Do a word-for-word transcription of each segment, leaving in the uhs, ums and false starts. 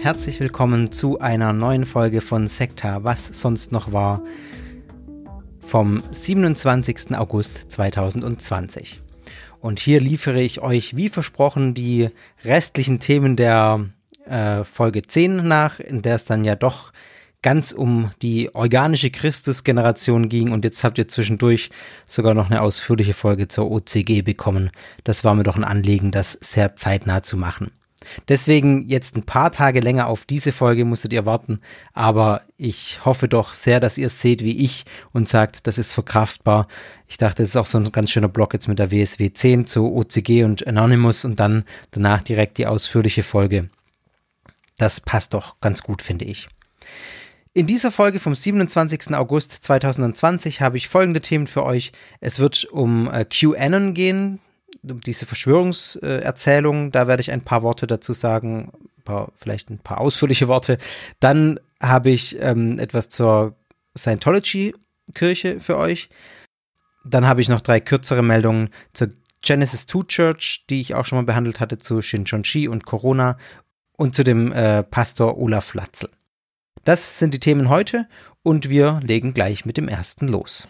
herzlich willkommen zu einer neuen Folge von Sekta, was sonst noch war, vom siebenundzwanzigsten August zweitausendzwanzig. Und hier liefere ich euch, wie versprochen, die restlichen Themen der äh, Folge zehn nach, in der es dann ja doch ganz um die organische Christusgeneration ging, und jetzt habt ihr zwischendurch sogar noch eine ausführliche Folge zur O C G bekommen. Das war mir doch ein Anliegen, das sehr zeitnah zu machen. Deswegen jetzt ein paar Tage länger auf diese Folge musstet ihr warten, aber ich hoffe doch sehr, dass ihr es seht wie ich und sagt, das ist verkraftbar. Ich dachte, das ist auch so ein ganz schöner Block jetzt mit der W S W zehn zu O C G und Anonymous und dann danach direkt die ausführliche Folge. Das passt doch ganz gut, finde ich. In dieser Folge vom siebenundzwanzigsten August zweitausendzwanzig habe ich folgende Themen für euch. Es wird um äh, QAnon gehen, um diese Verschwörungserzählung. Da werde ich ein paar Worte dazu sagen, ein paar, vielleicht ein paar ausführliche Worte. Dann habe ich ähm, etwas zur Scientology-Kirche für euch. Dann habe ich noch drei kürzere Meldungen zur Genesis two Church, die ich auch schon mal behandelt hatte, zu Shincheonji und Corona und zu dem äh, Pastor Olaf Latzel. Das sind die Themen heute und wir legen gleich mit dem ersten los.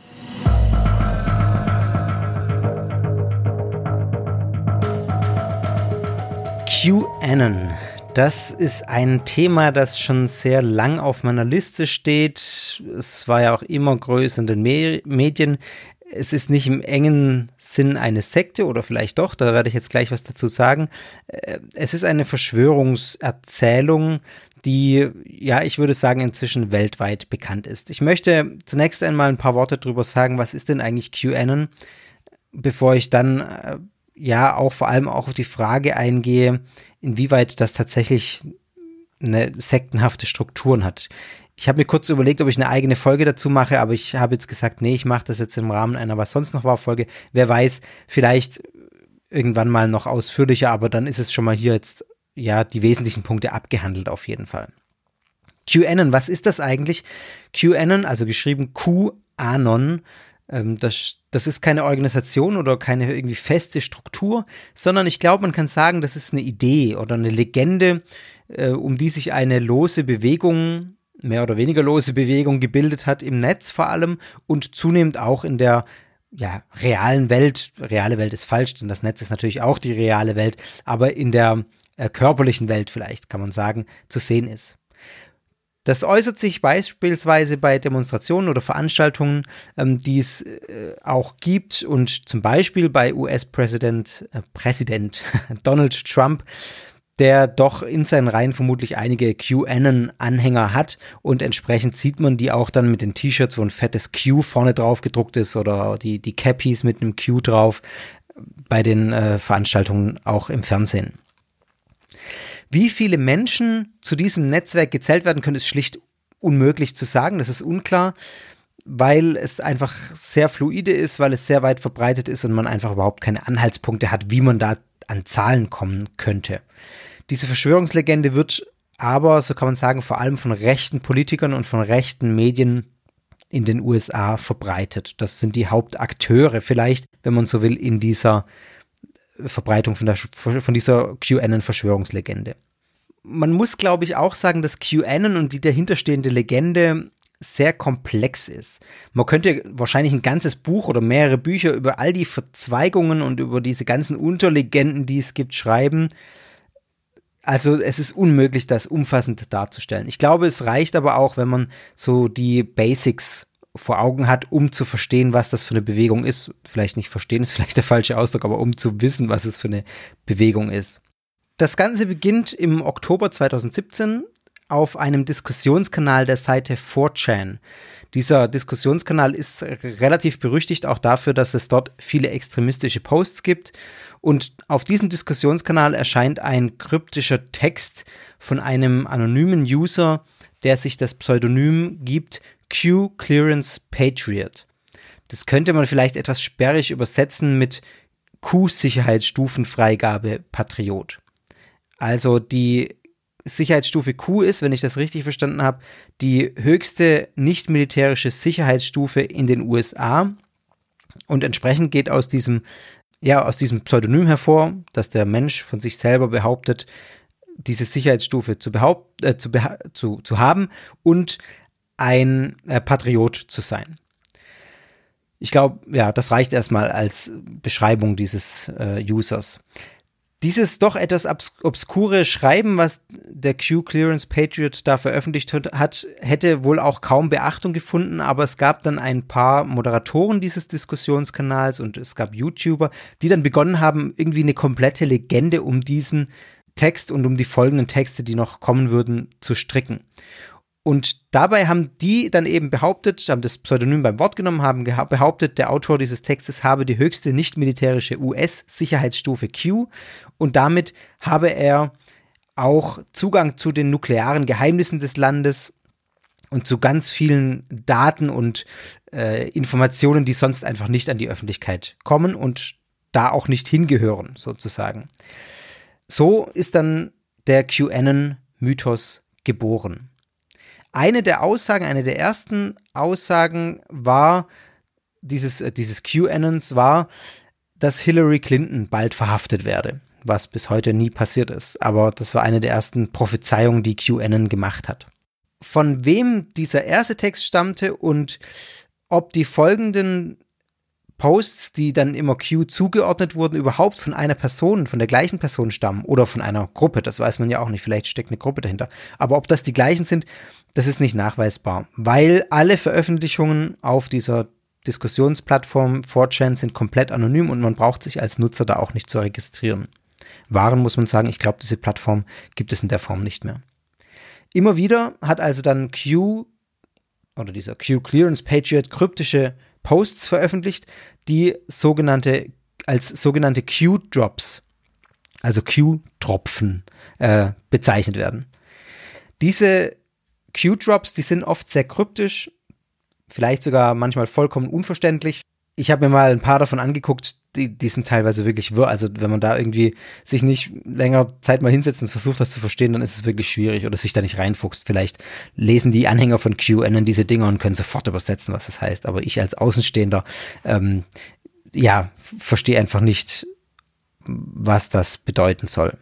QAnon. Das ist ein Thema, das schon sehr lang auf meiner Liste steht. Es war ja auch immer größer in den Me- Medien. Es ist nicht im engen Sinn eine Sekte oder vielleicht doch, da werde ich jetzt gleich was dazu sagen. Es ist eine Verschwörungserzählung, die, ja, ich würde sagen, inzwischen weltweit bekannt ist. Ich möchte zunächst einmal ein paar Worte darüber sagen, was ist denn eigentlich QAnon, bevor ich dann, äh, ja, auch vor allem auch auf die Frage eingehe, inwieweit das tatsächlich eine sektenhafte Strukturen hat. Ich habe mir kurz überlegt, ob ich eine eigene Folge dazu mache, aber ich habe jetzt gesagt, nee, ich mache das jetzt im Rahmen einer Was sonst noch war Folge. Wer weiß, vielleicht irgendwann mal noch ausführlicher, aber dann ist es schon mal hier jetzt, ja, die wesentlichen Punkte abgehandelt auf jeden Fall. QAnon, was ist das eigentlich? QAnon, also geschrieben QAnon, ähm, das, das ist keine Organisation oder keine irgendwie feste Struktur, sondern ich glaube, man kann sagen, das ist eine Idee oder eine Legende, äh, um die sich eine lose Bewegung, mehr oder weniger lose Bewegung gebildet hat, im Netz vor allem und zunehmend auch in der ja, realen Welt. Reale Welt ist falsch, denn das Netz ist natürlich auch die reale Welt, aber in der äh, körperlichen Welt vielleicht, kann man sagen, zu sehen ist. Das äußert sich beispielsweise bei Demonstrationen oder Veranstaltungen, ähm, die es äh, auch gibt, und zum Beispiel bei U S-Präsident äh, Präsident Donald Trump, der doch in seinen Reihen vermutlich einige QAnon-Anhänger hat, und entsprechend sieht man die auch dann mit den T-Shirts, wo ein fettes Q vorne drauf gedruckt ist, oder die, die Cappies mit einem Q drauf, bei den äh, Veranstaltungen auch im Fernsehen. Wie viele Menschen zu diesem Netzwerk gezählt werden können, ist schlicht unmöglich zu sagen. Das ist unklar, weil es einfach sehr fluide ist, weil es sehr weit verbreitet ist und man einfach überhaupt keine Anhaltspunkte hat, wie man da an Zahlen kommen könnte. Diese Verschwörungslegende wird aber, so kann man sagen, vor allem von rechten Politikern und von rechten Medien in den U S A verbreitet. Das sind die Hauptakteure vielleicht, wenn man so will, in dieser Verbreitung von, der, von dieser QAnon-Verschwörungslegende. Man muss, glaube ich, auch sagen, dass QAnon und die dahinterstehende Legende sehr komplex ist. Man könnte wahrscheinlich ein ganzes Buch oder mehrere Bücher über all die Verzweigungen und über diese ganzen Unterlegenden, die es gibt, schreiben. Also es ist unmöglich, das umfassend darzustellen. Ich glaube, es reicht aber auch, wenn man so die Basics vor Augen hat, um zu verstehen, was das für eine Bewegung ist. Vielleicht nicht verstehen ist vielleicht der falsche Ausdruck, aber um zu wissen, was es für eine Bewegung ist. Das Ganze beginnt im Oktober zweitausendsiebzehn auf einem Diskussionskanal der Seite four chan. Dieser Diskussionskanal ist relativ berüchtigt auch dafür, dass es dort viele extremistische Posts gibt. Und auf diesem Diskussionskanal erscheint ein kryptischer Text von einem anonymen User, der sich das Pseudonym gibt, Q Clearance Patriot. Das könnte man vielleicht etwas sperrig übersetzen mit Q-Sicherheitsstufenfreigabe Patriot. Also die Sicherheitsstufe Q ist, wenn ich das richtig verstanden habe, die höchste nicht-militärische Sicherheitsstufe in den U S A, und entsprechend geht aus diesem, ja, aus diesem Pseudonym hervor, dass der Mensch von sich selber behauptet, diese Sicherheitsstufe zu, behaupt, äh, zu, beha- zu, zu haben und ein äh, Patriot zu sein. Ich glaube, ja, das reicht erstmal als Beschreibung dieses äh, Users. Dieses doch etwas obs- obskure Schreiben, was der Q-Clearance Patriot da veröffentlicht hat, hätte wohl auch kaum Beachtung gefunden, aber es gab dann ein paar Moderatoren dieses Diskussionskanals und es gab YouTuber, die dann begonnen haben, irgendwie eine komplette Legende um diesen Text und um die folgenden Texte, die noch kommen würden, zu stricken. Und dabei haben die dann eben behauptet, haben das Pseudonym beim Wort genommen, haben geha- behauptet, der Autor dieses Textes habe die höchste nicht-militärische U S-Sicherheitsstufe Q und damit habe er auch Zugang zu den nuklearen Geheimnissen des Landes und zu ganz vielen Daten und äh, Informationen, die sonst einfach nicht an die Öffentlichkeit kommen und da auch nicht hingehören, sozusagen. So ist dann der QAnon-Mythos geboren. Eine der Aussagen, eine der ersten Aussagen war, dieses, äh, dieses QAnons war, dass Hillary Clinton bald verhaftet werde, was bis heute nie passiert ist. Aber das war eine der ersten Prophezeiungen, die QAnon gemacht hat. Von wem dieser erste Text stammte und ob die folgenden Posts, die dann immer Q zugeordnet wurden, überhaupt von einer Person, von der gleichen Person stammen oder von einer Gruppe, das weiß man ja auch nicht, vielleicht steckt eine Gruppe dahinter. Aber ob das die gleichen sind, das ist nicht nachweisbar, weil alle Veröffentlichungen auf dieser Diskussionsplattform four chan sind komplett anonym und man braucht sich als Nutzer da auch nicht zu registrieren. Waren muss man sagen, ich glaube, diese Plattform gibt es in der Form nicht mehr. Immer wieder hat also dann Q oder dieser Q-Clearance Patriot kryptische Posts veröffentlicht, die sogenannte als sogenannte Q-Drops, also Q-Tropfen, äh, bezeichnet werden. Diese Q-Drops, die sind oft sehr kryptisch, vielleicht sogar manchmal vollkommen unverständlich. Ich habe mir mal ein paar davon angeguckt, die, die sind teilweise wirklich wirr. Also wenn man da irgendwie sich nicht länger Zeit mal hinsetzt und versucht, das zu verstehen, dann ist es wirklich schwierig oder sich da nicht reinfuchst. Vielleicht lesen die Anhänger von QAnon diese Dinger und können sofort übersetzen, was das heißt. Aber ich als Außenstehender, ähm, ja, verstehe einfach nicht, was das bedeuten soll.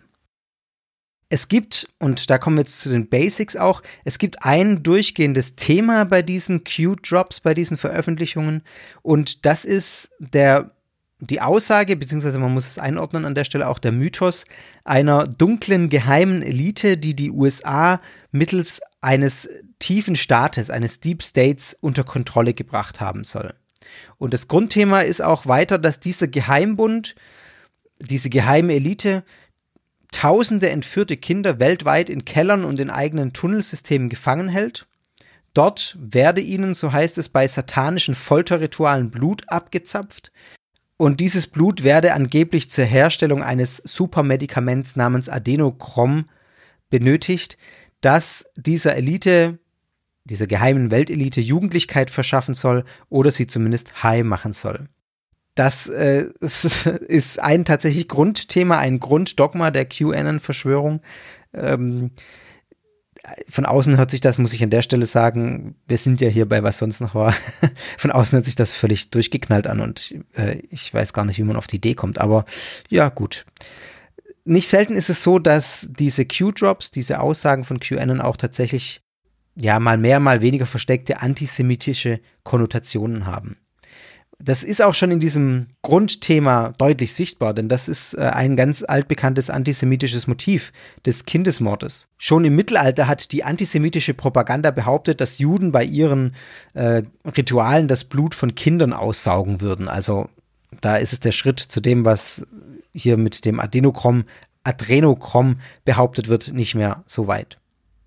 Es gibt, und da kommen wir jetzt zu den Basics auch, es gibt ein durchgehendes Thema bei diesen Q-Drops, bei diesen Veröffentlichungen und das ist der, die Aussage, beziehungsweise man muss es einordnen an der Stelle auch der Mythos einer dunklen, geheimen Elite, die die U S A mittels eines tiefen Staates, eines Deep States unter Kontrolle gebracht haben soll. Und das Grundthema ist auch weiter, dass dieser Geheimbund, diese geheime Elite, tausende entführte Kinder weltweit in Kellern und in eigenen Tunnelsystemen gefangen hält. Dort werde ihnen, so heißt es, bei satanischen Folterritualen Blut abgezapft. Und dieses Blut werde angeblich zur Herstellung eines Supermedikaments namens Adenochrom benötigt, das dieser Elite, dieser geheimen Weltelite Jugendlichkeit verschaffen soll oder sie zumindest high machen soll. Das äh, ist ein tatsächlich Grundthema, ein Grunddogma der QAnon-Verschwörung. Ähm, von außen hört sich das, muss ich an der Stelle sagen, wir sind ja hier bei was sonst noch war, von außen hört sich das völlig durchgeknallt an und äh, ich weiß gar nicht, wie man auf die Idee kommt, aber ja, gut. Nicht selten ist es so, dass diese Q-Drops, diese Aussagen von QAnon auch tatsächlich ja mal mehr, mal weniger versteckte antisemitische Konnotationen haben. Das ist auch schon in diesem Grundthema deutlich sichtbar, denn das ist äh, ein ganz altbekanntes antisemitisches Motiv des Kindesmordes. Schon im Mittelalter hat die antisemitische Propaganda behauptet, dass Juden bei ihren äh, Ritualen das Blut von Kindern aussaugen würden. Also da ist es der Schritt zu dem, was hier mit dem Adenochrom, Adrenochrom behauptet wird, nicht mehr so weit.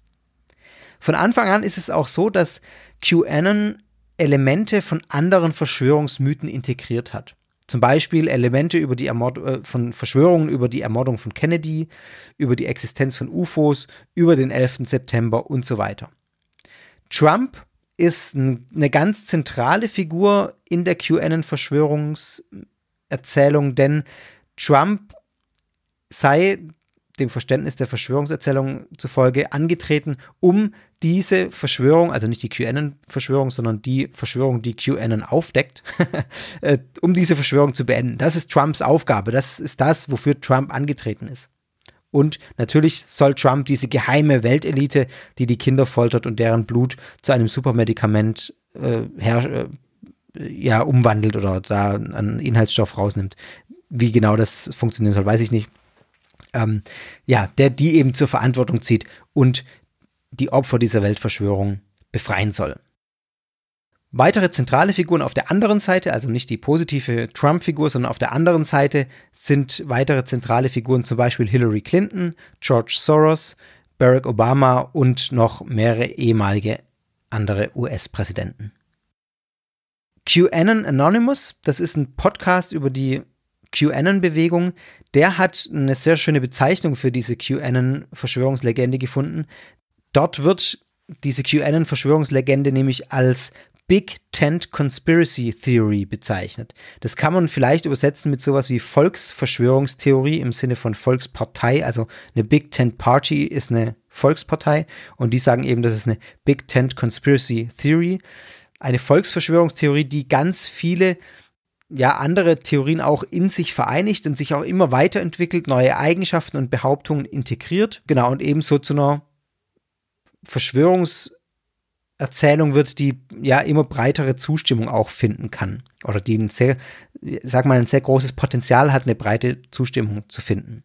Von Anfang an ist es auch so, dass QAnon Elemente von anderen Verschwörungsmythen integriert hat. Zum Beispiel Elemente über die Ermord- äh, von Verschwörungen über die Ermordung von Kennedy, über die Existenz von U F Os, über den elften September und so weiter. Trump ist n- eine ganz zentrale Figur in der QAnon-Verschwörungserzählung, denn Trump sei dem Verständnis der Verschwörungserzählung zufolge angetreten, um diese Verschwörung, also nicht die QAnon-Verschwörung, sondern die Verschwörung, die QAnon aufdeckt, um diese Verschwörung zu beenden. Das ist Trumps Aufgabe, das ist das, wofür Trump angetreten ist. Und natürlich soll Trump diese geheime Weltelite, die die Kinder foltert und deren Blut zu einem Supermedikament äh, her, äh, ja, umwandelt oder da einen Inhaltsstoff rausnimmt. Wie genau das funktionieren soll, weiß ich nicht. Ähm, ja, der die eben zur Verantwortung zieht und die Opfer dieser Weltverschwörung befreien soll. Weitere zentrale Figuren auf der anderen Seite, also nicht die positive Trump-Figur, sondern auf der anderen Seite sind weitere zentrale Figuren, zum Beispiel Hillary Clinton, George Soros, Barack Obama und noch mehrere ehemalige andere U S-Präsidenten. QAnon Anonymous, das ist ein Podcast über die QAnon-Bewegung, der hat eine sehr schöne Bezeichnung für diese QAnon-Verschwörungslegende gefunden. Dort wird diese QAnon-Verschwörungslegende nämlich als Big Tent Conspiracy Theory bezeichnet. Das kann man vielleicht übersetzen mit sowas wie Volksverschwörungstheorie im Sinne von Volkspartei. Also eine Big Tent Party ist eine Volkspartei und die sagen eben, das ist eine Big Tent Conspiracy Theory. Eine Volksverschwörungstheorie, die ganz viele ja, andere Theorien auch in sich vereinigt und sich auch immer weiterentwickelt, neue Eigenschaften und Behauptungen integriert. Genau, und ebenso zu einer Verschwörungs- Erzählung wird, die ja immer breitere Zustimmung auch finden kann oder die ein sehr, sag mal, ein sehr großes Potenzial hat, eine breite Zustimmung zu finden.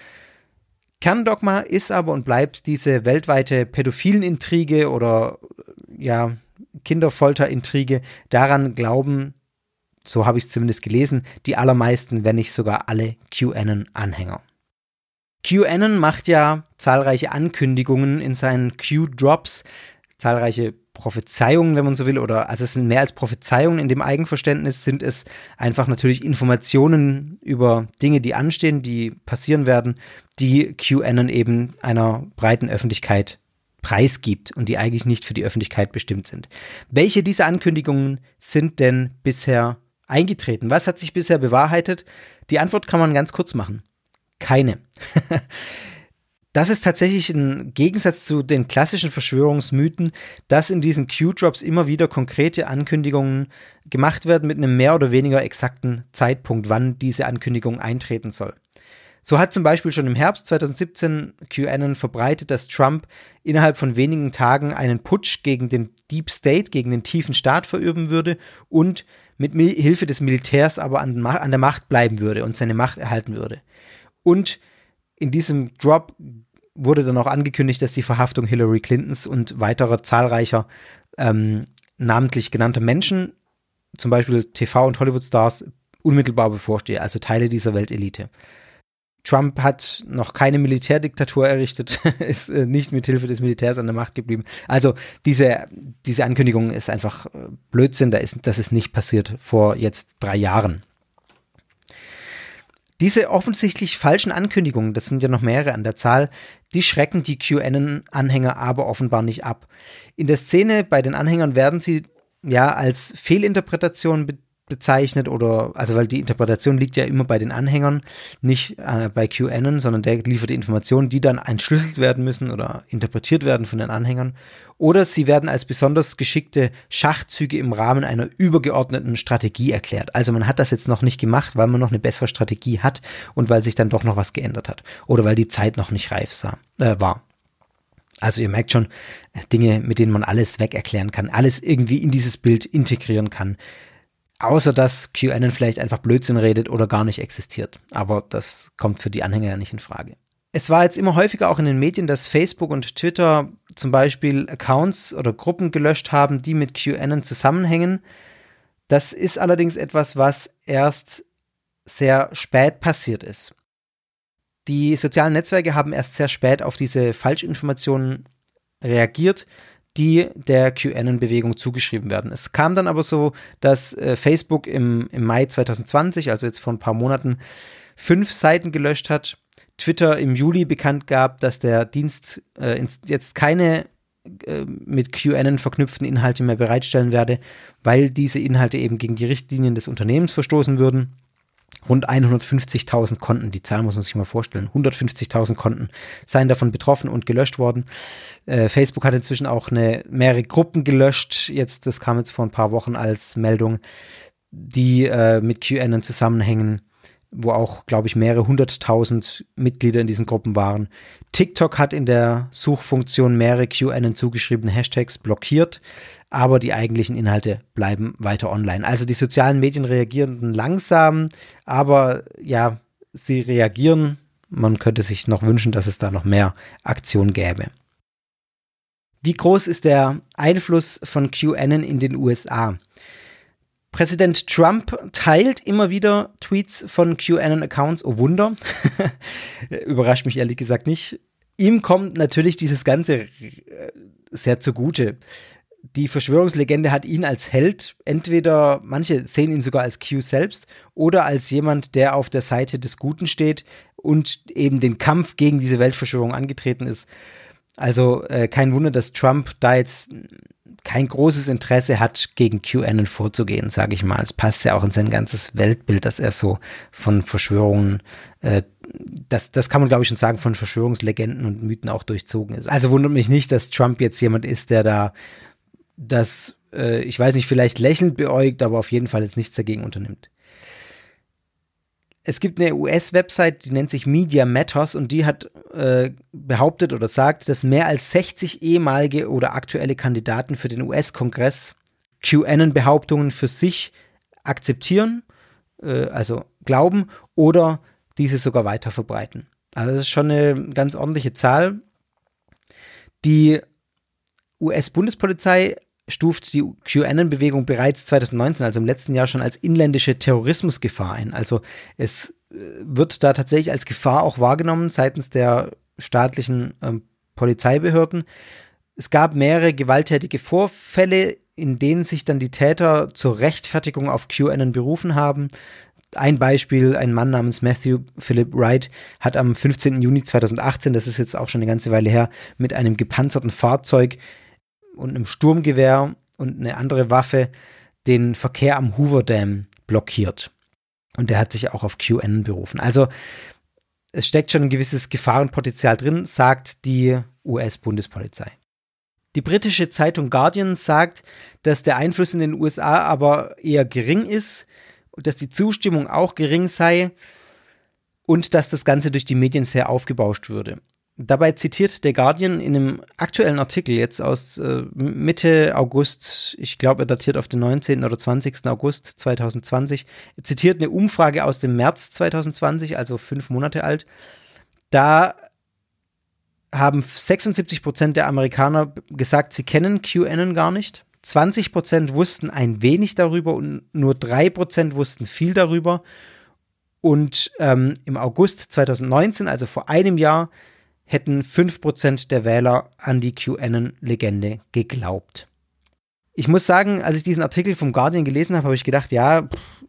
Kerndogma ist aber und bleibt diese weltweite Pädophilen-Intrige oder ja, Kinderfolter-Intrige. Daran glauben, so habe ich es zumindest gelesen, die allermeisten, wenn nicht sogar alle QAnon-Anhänger. QAnon macht ja zahlreiche Ankündigungen in seinen Q-Drops, zahlreiche Prophezeiungen, wenn man so will, oder also es sind mehr als Prophezeiungen in dem Eigenverständnis, sind es einfach natürlich Informationen über Dinge, die anstehen, die passieren werden, die QAnon eben einer breiten Öffentlichkeit preisgibt und die eigentlich nicht für die Öffentlichkeit bestimmt sind. Welche dieser Ankündigungen sind denn bisher eingetreten? Was hat sich bisher bewahrheitet? Die Antwort kann man ganz kurz machen. Keine. Das ist tatsächlich ein Gegensatz zu den klassischen Verschwörungsmythen, dass in diesen Q-Drops immer wieder konkrete Ankündigungen gemacht werden mit einem mehr oder weniger exakten Zeitpunkt, wann diese Ankündigung eintreten soll. So hat zum Beispiel schon im Herbst zwanzig siebzehn QAnon verbreitet, dass Trump innerhalb von wenigen Tagen einen Putsch gegen den Deep State, gegen den tiefen Staat verüben würde und mit Hilfe des Militärs aber an, an der Macht bleiben würde und seine Macht erhalten würde. Und in diesem Drop wurde dann auch angekündigt, dass die Verhaftung Hillary Clintons und weiterer zahlreicher ähm, namentlich genannter Menschen, zum Beispiel T V- und Hollywood-Stars, unmittelbar bevorstehe, also Teile dieser Weltelite. Trump hat noch keine Militärdiktatur errichtet, ist äh, nicht mit Hilfe des Militärs an der Macht geblieben. Also diese, diese Ankündigung ist einfach Blödsinn, da ist, das ist nicht passiert vor jetzt drei Jahren. Diese offensichtlich falschen Ankündigungen, das sind ja noch mehrere an der Zahl, die schrecken die QAnon-Anhänger aber offenbar nicht ab. In der Szene bei den Anhängern werden sie ja als Fehlinterpretation be- bezeichnet oder, also weil die Interpretation liegt ja immer bei den Anhängern, nicht äh, bei QAnon, sondern der liefert die Informationen, die dann entschlüsselt werden müssen oder interpretiert werden von den Anhängern. Oder sie werden als besonders geschickte Schachzüge im Rahmen einer übergeordneten Strategie erklärt. Also man hat das jetzt noch nicht gemacht, weil man noch eine bessere Strategie hat und weil sich dann doch noch was geändert hat. Oder weil die Zeit noch nicht reif sah, äh, war. Also ihr merkt schon, Dinge, mit denen man alles weg erklären kann, alles irgendwie in dieses Bild integrieren kann. Außer dass QAnon vielleicht einfach Blödsinn redet oder gar nicht existiert. Aber das kommt für die Anhänger ja nicht in Frage. Es war jetzt immer häufiger auch in den Medien, dass Facebook und Twitter zum Beispiel Accounts oder Gruppen gelöscht haben, die mit QAnon zusammenhängen. Das ist allerdings etwas, was erst sehr spät passiert ist. Die sozialen Netzwerke haben erst sehr spät auf diese Falschinformationen reagiert, die der QAnon-Bewegung zugeschrieben werden. Es kam dann aber so, dass äh, Facebook im, im Mai zwanzig zwanzig, also jetzt vor ein paar Monaten, fünf Seiten gelöscht hat. Twitter im Juli bekannt gab, dass der Dienst äh, jetzt keine äh, mit QAnon verknüpften Inhalte mehr bereitstellen werde, weil diese Inhalte eben gegen die Richtlinien des Unternehmens verstoßen würden. Rund hundertfünfzigtausend Konten, die Zahl muss man sich mal vorstellen, hundertfünfzigtausend Konten seien davon betroffen und gelöscht worden. Äh, Facebook hat inzwischen auch eine, mehrere Gruppen gelöscht, jetzt, das kam jetzt vor ein paar Wochen als Meldung, die äh, mit QAnon zusammenhängen. wo auch, glaube ich, mehrere hunderttausend Mitglieder in diesen Gruppen waren. TikTok hat in der Suchfunktion mehrere QAnon zugeschriebene Hashtags blockiert, aber die eigentlichen Inhalte bleiben weiter online. Also die sozialen Medien reagieren langsam, aber ja, sie reagieren. Man könnte sich noch wünschen, dass es da noch mehr Aktion gäbe. Wie groß ist der Einfluss von QAnon in den U S A? Präsident Trump teilt immer wieder Tweets von QAnon-Accounts. Oh Wunder. Überrascht mich ehrlich gesagt nicht. Ihm kommt natürlich dieses Ganze sehr zugute. Die Verschwörungslegende hat ihn als Held, entweder manche sehen ihn sogar als Q selbst oder als jemand, der auf der Seite des Guten steht und eben den Kampf gegen diese Weltverschwörung angetreten ist. Also äh, kein Wunder, dass Trump da jetzt kein großes Interesse hat, gegen QAnon vorzugehen, sage ich mal. Es passt ja auch in sein ganzes Weltbild, dass er so von Verschwörungen, äh, das, das kann man glaube ich schon sagen, von Verschwörungslegenden und Mythen auch durchzogen ist. Also wundert mich nicht, dass Trump jetzt jemand ist, der da das, äh, ich weiß nicht, vielleicht lächelnd beäugt, aber auf jeden Fall jetzt nichts dagegen unternimmt. Es gibt eine U S-Website, die nennt sich Media Matters und die hat äh, behauptet oder sagt, dass mehr als sechzig ehemalige oder aktuelle Kandidaten für den U S-Kongress QAnon-Behauptungen für sich akzeptieren, äh, also glauben oder diese sogar weiter verbreiten. Also das ist schon eine ganz ordentliche Zahl. Die U S-Bundespolizei stuft die QAnon-Bewegung bereits zwanzig neunzehn, also im letzten Jahr, schon als inländische Terrorismusgefahr ein. Also es wird da tatsächlich als Gefahr auch wahrgenommen seitens der staatlichen ähm, Polizeibehörden. Es gab mehrere gewalttätige Vorfälle, in denen sich dann die Täter zur Rechtfertigung auf QAnon berufen haben. Ein Beispiel, ein Mann namens Matthew Philip Wright hat am fünfzehnten Juni zweitausendachtzehn, das ist jetzt auch schon eine ganze Weile her, mit einem gepanzerten Fahrzeug und einem Sturmgewehr und eine andere Waffe den Verkehr am Hoover Dam blockiert. Und der hat sich auch auf QAnon berufen. Also es steckt schon ein gewisses Gefahrenpotenzial drin, sagt die U S-Bundespolizei. Die britische Zeitung Guardian sagt, dass der Einfluss in den U S A aber eher gering ist, dass die Zustimmung auch gering sei und dass das Ganze durch die Medien sehr aufgebauscht würde. Dabei zitiert der Guardian in einem aktuellen Artikel jetzt aus äh, Mitte August, ich glaube, er datiert auf den neunzehnten oder zwanzigsten August zweitausendzwanzig, er zitiert eine Umfrage aus dem März zweitausendzwanzig, also fünf Monate alt. Da haben sechsundsiebzig Prozent der Amerikaner gesagt, sie kennen QAnon gar nicht. zwanzig Prozent wussten ein wenig darüber und nur drei Prozent wussten viel darüber. Und ähm, im August zweitausendneunzehn, also vor einem Jahr, hätten fünf Prozent der Wähler an die QAnon-Legende geglaubt. Ich muss sagen, als ich diesen Artikel vom Guardian gelesen habe, habe ich gedacht, ja,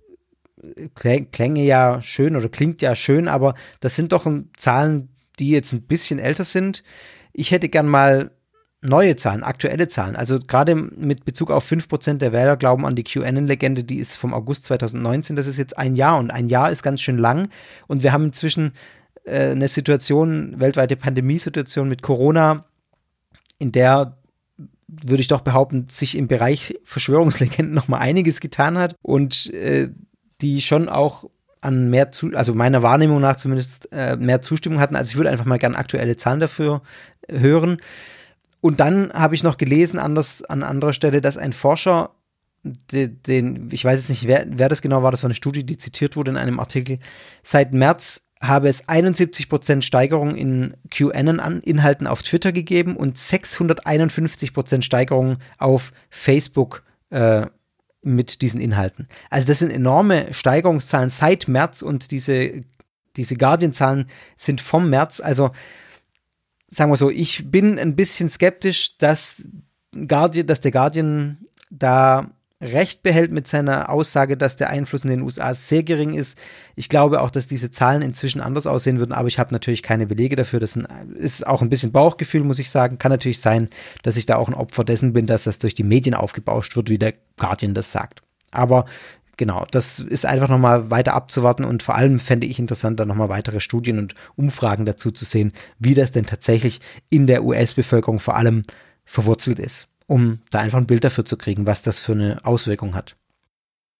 pff, klänge ja schön oder klingt ja schön, aber das sind doch Zahlen, die jetzt ein bisschen älter sind. Ich hätte gern mal neue Zahlen, aktuelle Zahlen. Also gerade mit Bezug auf fünf Prozent der Wähler glauben an die QAnon-Legende, die ist vom August zweitausendneunzehn, das ist jetzt ein Jahr und ein Jahr ist ganz schön lang und wir haben inzwischen eine Situation, weltweite Pandemiesituation mit Corona, in der, würde ich doch behaupten, sich im Bereich Verschwörungslegenden noch mal einiges getan hat und äh, die schon auch an mehr, zu, also meiner Wahrnehmung nach zumindest äh, mehr Zustimmung hatten. Also ich würde einfach mal gerne aktuelle Zahlen dafür hören. Und dann habe ich noch gelesen, anders, an anderer Stelle, dass ein Forscher, den, den ich weiß jetzt nicht, wer, wer das genau war, das war eine Studie, die zitiert wurde in einem Artikel, seit März habe es einundsiebzig Prozent Steigerung in QAnon-Inhalten auf Twitter gegeben und sechshunderteinundfünfzig Prozent Steigerung auf Facebook äh, mit diesen Inhalten. Also das sind enorme Steigerungszahlen seit März und diese, diese Guardian-Zahlen sind vom März. Also sagen wir so, ich bin ein bisschen skeptisch, dass, Guardian, dass der Guardian da Recht behält mit seiner Aussage, dass der Einfluss in den U S A sehr gering ist. Ich glaube auch, dass diese Zahlen inzwischen anders aussehen würden, aber ich habe natürlich keine Belege dafür. Das ist auch ein bisschen Bauchgefühl, muss ich sagen. Kann natürlich sein, dass ich da auch ein Opfer dessen bin, dass das durch die Medien aufgebauscht wird, wie der Guardian das sagt. Aber genau, das ist einfach nochmal weiter abzuwarten und vor allem fände ich interessant, da nochmal weitere Studien und Umfragen dazu zu sehen, wie das denn tatsächlich in der U S-Bevölkerung vor allem verwurzelt ist, um da einfach ein Bild dafür zu kriegen, was das für eine Auswirkung hat.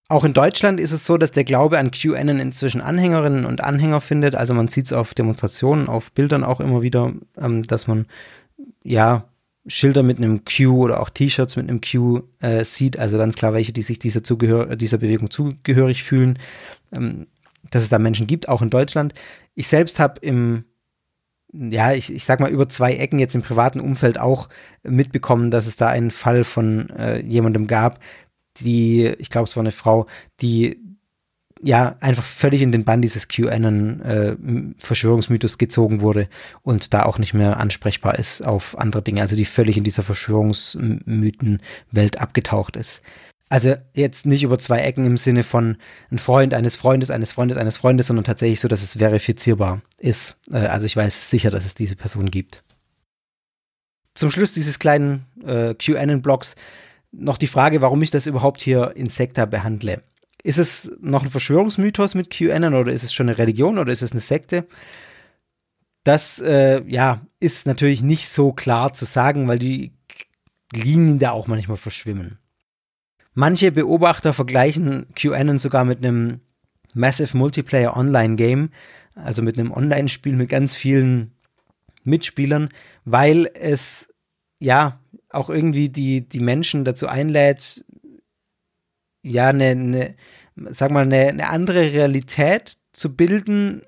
Auch in Deutschland ist es so, dass der Glaube an QAnon inzwischen Anhängerinnen und Anhänger findet. Also man sieht es auf Demonstrationen, auf Bildern auch immer wieder, ähm, dass man ja Schilder mit einem Q oder auch T-Shirts mit einem Q äh, sieht. Also ganz klar welche, die sich dieser, Zugehör- dieser Bewegung zugehörig fühlen. Ähm, dass es da Menschen gibt, auch in Deutschland. Ich selbst habe im, ja, ich, ich sag mal, über zwei Ecken jetzt im privaten Umfeld auch mitbekommen, dass es da einen Fall von äh, jemandem gab, die, ich glaube, es war eine Frau, die ja einfach völlig in den Bann dieses QAnon-Verschwörungsmythos äh, gezogen wurde und da auch nicht mehr ansprechbar ist auf andere Dinge, also die völlig in dieser Verschwörungsmythenwelt abgetaucht ist. Also jetzt nicht über zwei Ecken im Sinne von ein Freund eines Freundes, eines Freundes, eines Freundes, sondern tatsächlich so, dass es verifizierbar ist. Äh, also ich weiß sicher, dass es diese Person gibt. Zum Schluss dieses kleinen äh, QAnon-Blogs noch die Frage, warum ich das überhaupt hier in Sekta behandle. Ist es noch ein Verschwörungsmythos mit QAnon oder ist es schon eine Religion oder ist es eine Sekte? Das äh, ja, ist natürlich nicht so klar zu sagen, weil die Linien da auch manchmal verschwimmen. Manche Beobachter vergleichen QAnon sogar mit einem Massive Multiplayer Online Game, also mit einem Online-Spiel mit ganz vielen Mitspielern, weil es ja auch irgendwie die, die Menschen dazu einlädt, ja, eine, eine sag mal, eine, eine andere Realität zu bilden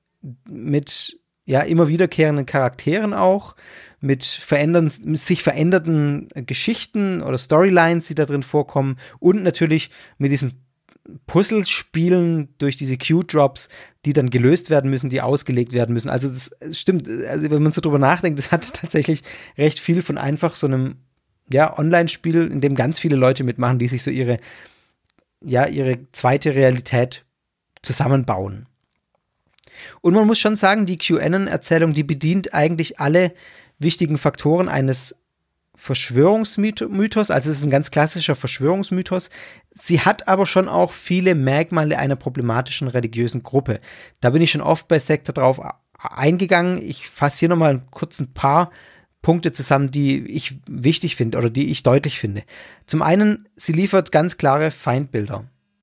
mit ja immer wiederkehrenden Charakteren auch, mit, verändern, mit sich veränderten Geschichten oder Storylines, die da drin vorkommen und natürlich mit diesen Puzzlespielen durch diese Q-Drops, die dann gelöst werden müssen, die ausgelegt werden müssen. Also das stimmt, also wenn man so drüber nachdenkt, das hat tatsächlich recht viel von einfach so einem ja, Online-Spiel, in dem ganz viele Leute mitmachen, die sich so ihre ja, ihre zweite Realität zusammenbauen. Und man muss schon sagen, die QAnon-Erzählung, die bedient eigentlich alle wichtigen Faktoren eines Verschwörungsmythos, also es ist ein ganz klassischer Verschwörungsmythos. Sie hat aber schon auch viele Merkmale einer problematischen religiösen Gruppe. Da bin ich schon oft bei Sekta drauf eingegangen. Ich fasse hier nochmal kurz ein paar Punkte zusammen, die ich wichtig finde oder die ich deutlich finde. Zum einen, sie liefert ganz klare Feindbilder.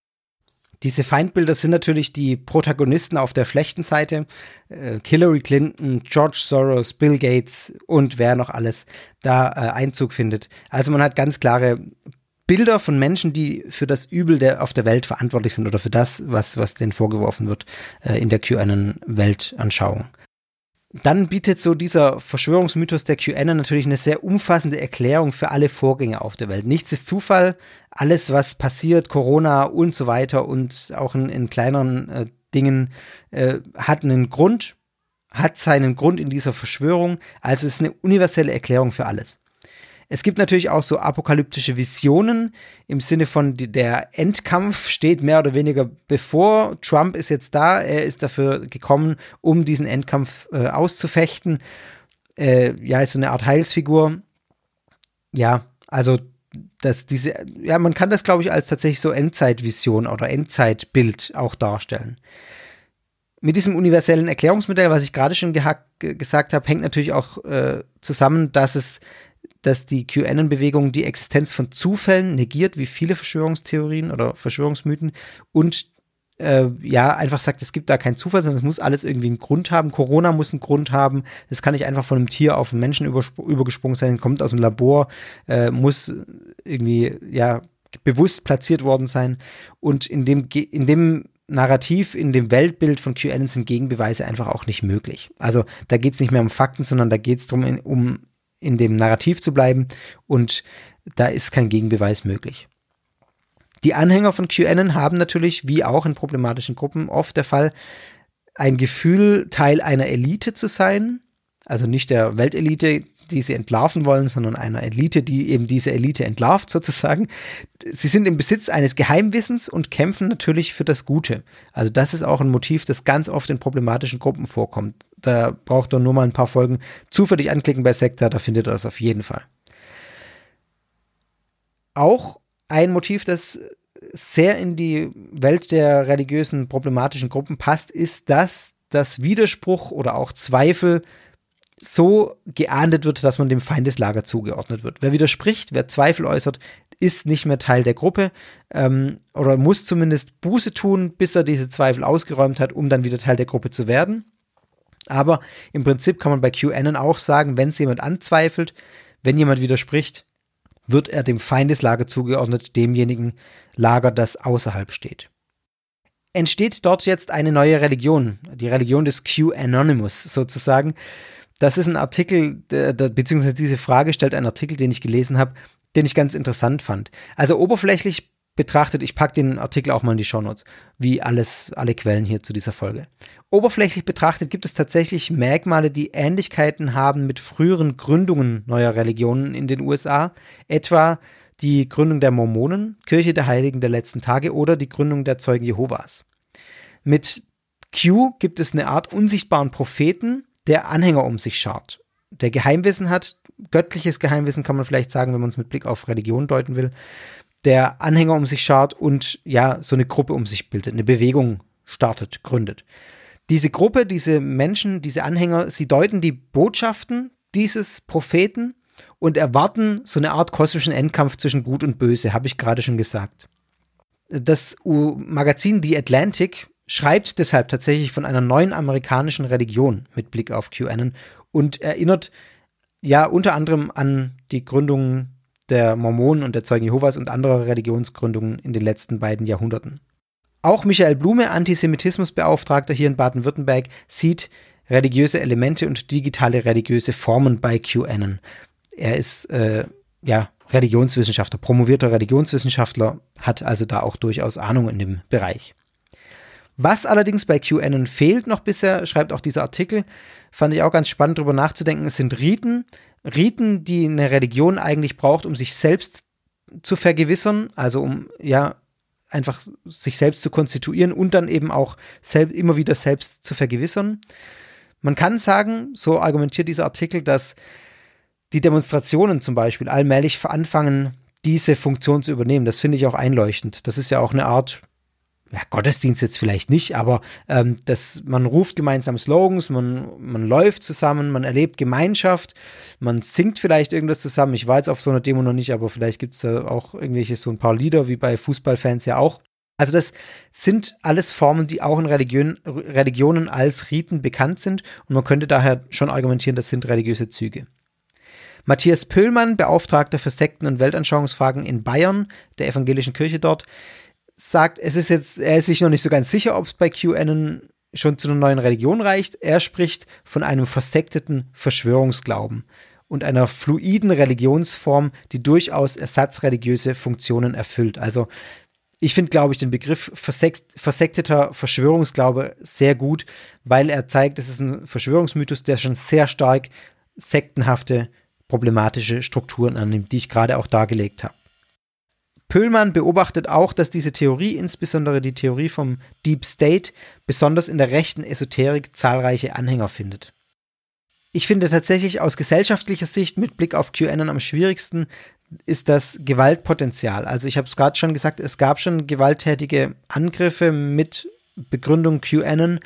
Diese Feindbilder sind natürlich die Protagonisten auf der schlechten Seite. Äh, Hillary Clinton, George Soros, Bill Gates und wer noch alles da äh, Einzug findet. Also man hat ganz klare Bilder von Menschen, die für das Übel der, auf der Welt verantwortlich sind oder für das, was, was denen vorgeworfen wird äh, in der QAnon-Weltanschauung. Dann bietet so dieser Verschwörungsmythos der QAnon natürlich eine sehr umfassende Erklärung für alle Vorgänge auf der Welt. Nichts ist Zufall, alles was passiert, Corona und so weiter und auch in, in kleineren äh, Dingen äh, hat einen Grund, hat seinen Grund in dieser Verschwörung, also es ist eine universelle Erklärung für alles. Es gibt natürlich auch so apokalyptische Visionen im Sinne von, die, der Endkampf steht mehr oder weniger bevor. Trump ist jetzt da, er ist dafür gekommen, um diesen Endkampf äh, auszufechten. Äh, ja, ist so eine Art Heilsfigur. Ja, also dass diese, ja, man kann das, glaube ich, als tatsächlich so Endzeitvision oder Endzeitbild auch darstellen. Mit diesem universellen Erklärungsmodell, was ich gerade schon geha- gesagt habe, hängt natürlich auch äh, zusammen, dass es dass die QAnon-Bewegung die Existenz von Zufällen negiert, wie viele Verschwörungstheorien oder Verschwörungsmythen und äh, ja, einfach sagt, es gibt da keinen Zufall, sondern es muss alles irgendwie einen Grund haben. Corona muss einen Grund haben. Das kann nicht einfach von einem Tier auf einen Menschen übersp- übergesprungen sein, kommt aus dem Labor, äh, muss irgendwie, ja, bewusst platziert worden sein. Und in dem, in dem Narrativ, in dem Weltbild von QAnon sind Gegenbeweise einfach auch nicht möglich. Also da geht es nicht mehr um Fakten, sondern da geht es darum, in, um in dem Narrativ zu bleiben und da ist kein Gegenbeweis möglich. Die Anhänger von QAnon haben natürlich, wie auch in problematischen Gruppen oft der Fall, ein Gefühl, Teil einer Elite zu sein, also nicht der Weltelite, die sie entlarven wollen, sondern einer Elite, die eben diese Elite entlarvt sozusagen. Sie sind im Besitz eines Geheimwissens und kämpfen natürlich für das Gute. Also das ist auch ein Motiv, das ganz oft in problematischen Gruppen vorkommt. Da braucht ihr nur mal ein paar Folgen zufällig anklicken bei Sekta, da findet ihr das auf jeden Fall. Auch ein Motiv, das sehr in die Welt der religiösen problematischen Gruppen passt, ist, dass das Widerspruch oder auch Zweifel so geahndet wird, dass man dem Feindeslager zugeordnet wird. Wer widerspricht, wer Zweifel äußert, ist nicht mehr Teil der Gruppe ähm, oder muss zumindest Buße tun, bis er diese Zweifel ausgeräumt hat, um dann wieder Teil der Gruppe zu werden. Aber im Prinzip kann man bei QAnon auch sagen, wenn es jemand anzweifelt, wenn jemand widerspricht, wird er dem Feindeslager zugeordnet, demjenigen Lager, das außerhalb steht. Entsteht dort jetzt eine neue Religion, die Religion des QAnonymous sozusagen. Das ist ein Artikel, der, der, beziehungsweise diese Frage stellt ein Artikel, den ich gelesen habe, den ich ganz interessant fand. Also oberflächlich betrachtet, ich packe den Artikel auch mal in die Shownotes, wie alles, alle Quellen hier zu dieser Folge. Oberflächlich betrachtet gibt es tatsächlich Merkmale, die Ähnlichkeiten haben mit früheren Gründungen neuer Religionen in den U S A, etwa die Gründung der Mormonen, Kirche der Heiligen der letzten Tage oder die Gründung der Zeugen Jehovas. Mit Q gibt es eine Art unsichtbaren Propheten, der Anhänger um sich schart, der Geheimwissen hat, göttliches Geheimwissen kann man vielleicht sagen, wenn man es mit Blick auf Religion deuten will, der Anhänger um sich schart und ja, so eine Gruppe um sich bildet, eine Bewegung startet, gründet. Diese Gruppe, diese Menschen, diese Anhänger, sie deuten die Botschaften dieses Propheten und erwarten so eine Art kosmischen Endkampf zwischen Gut und Böse, habe ich gerade schon gesagt. Das Magazin The Atlantic schreibt deshalb tatsächlich von einer neuen amerikanischen Religion mit Blick auf QAnon und erinnert ja unter anderem an die Gründung der Mormonen und der Zeugen Jehovas und anderer Religionsgründungen in den letzten beiden Jahrhunderten. Auch Michael Blume, Antisemitismusbeauftragter hier in Baden-Württemberg, sieht religiöse Elemente und digitale religiöse Formen bei QAnon. Er ist äh, ja Religionswissenschaftler, promovierter Religionswissenschaftler, hat also da auch durchaus Ahnung in dem Bereich. Was allerdings bei QAnon fehlt noch bisher, schreibt auch dieser Artikel, fand ich auch ganz spannend darüber nachzudenken, es sind Riten, Riten, die eine Religion eigentlich braucht, um sich selbst zu vergewissern, also um ja einfach sich selbst zu konstituieren und dann eben auch selb- immer wieder selbst zu vergewissern. Man kann sagen, so argumentiert dieser Artikel, dass die Demonstrationen zum Beispiel allmählich anfangen, diese Funktion zu übernehmen. Das finde ich auch einleuchtend. Das ist ja auch eine Art, ja, Gottesdienst jetzt vielleicht nicht, aber ähm, das, man ruft gemeinsam Slogans, man, man läuft zusammen, man erlebt Gemeinschaft, man singt vielleicht irgendwas zusammen. Ich war jetzt auf so einer Demo noch nicht, aber vielleicht gibt es da auch irgendwelche so ein paar Lieder, wie bei Fußballfans ja auch. Also das sind alles Formen, die auch in Religion, Religionen als Riten bekannt sind und man könnte daher schon argumentieren, das sind religiöse Züge. Matthias Pöhlmann, Beauftragter für Sekten- und Weltanschauungsfragen in Bayern, der evangelischen Kirche dort, sagt, es ist jetzt, er ist sich noch nicht so ganz sicher, ob es bei QAnon schon zu einer neuen Religion reicht. Er spricht von einem versekteten Verschwörungsglauben und einer fluiden Religionsform, die durchaus ersatzreligiöse Funktionen erfüllt. Also ich finde, glaube ich, den Begriff versekt, versekteter Verschwörungsglaube sehr gut, weil er zeigt, es ist ein Verschwörungsmythos, der schon sehr stark sektenhafte, problematische Strukturen annimmt, die ich gerade auch dargelegt habe. Pöhlmann beobachtet auch, dass diese Theorie, insbesondere die Theorie vom Deep State, besonders in der rechten Esoterik zahlreiche Anhänger findet. Ich finde tatsächlich aus gesellschaftlicher Sicht mit Blick auf QAnon am schwierigsten ist das Gewaltpotenzial. Also ich habe es gerade schon gesagt, es gab schon gewalttätige Angriffe mit Begründung QAnon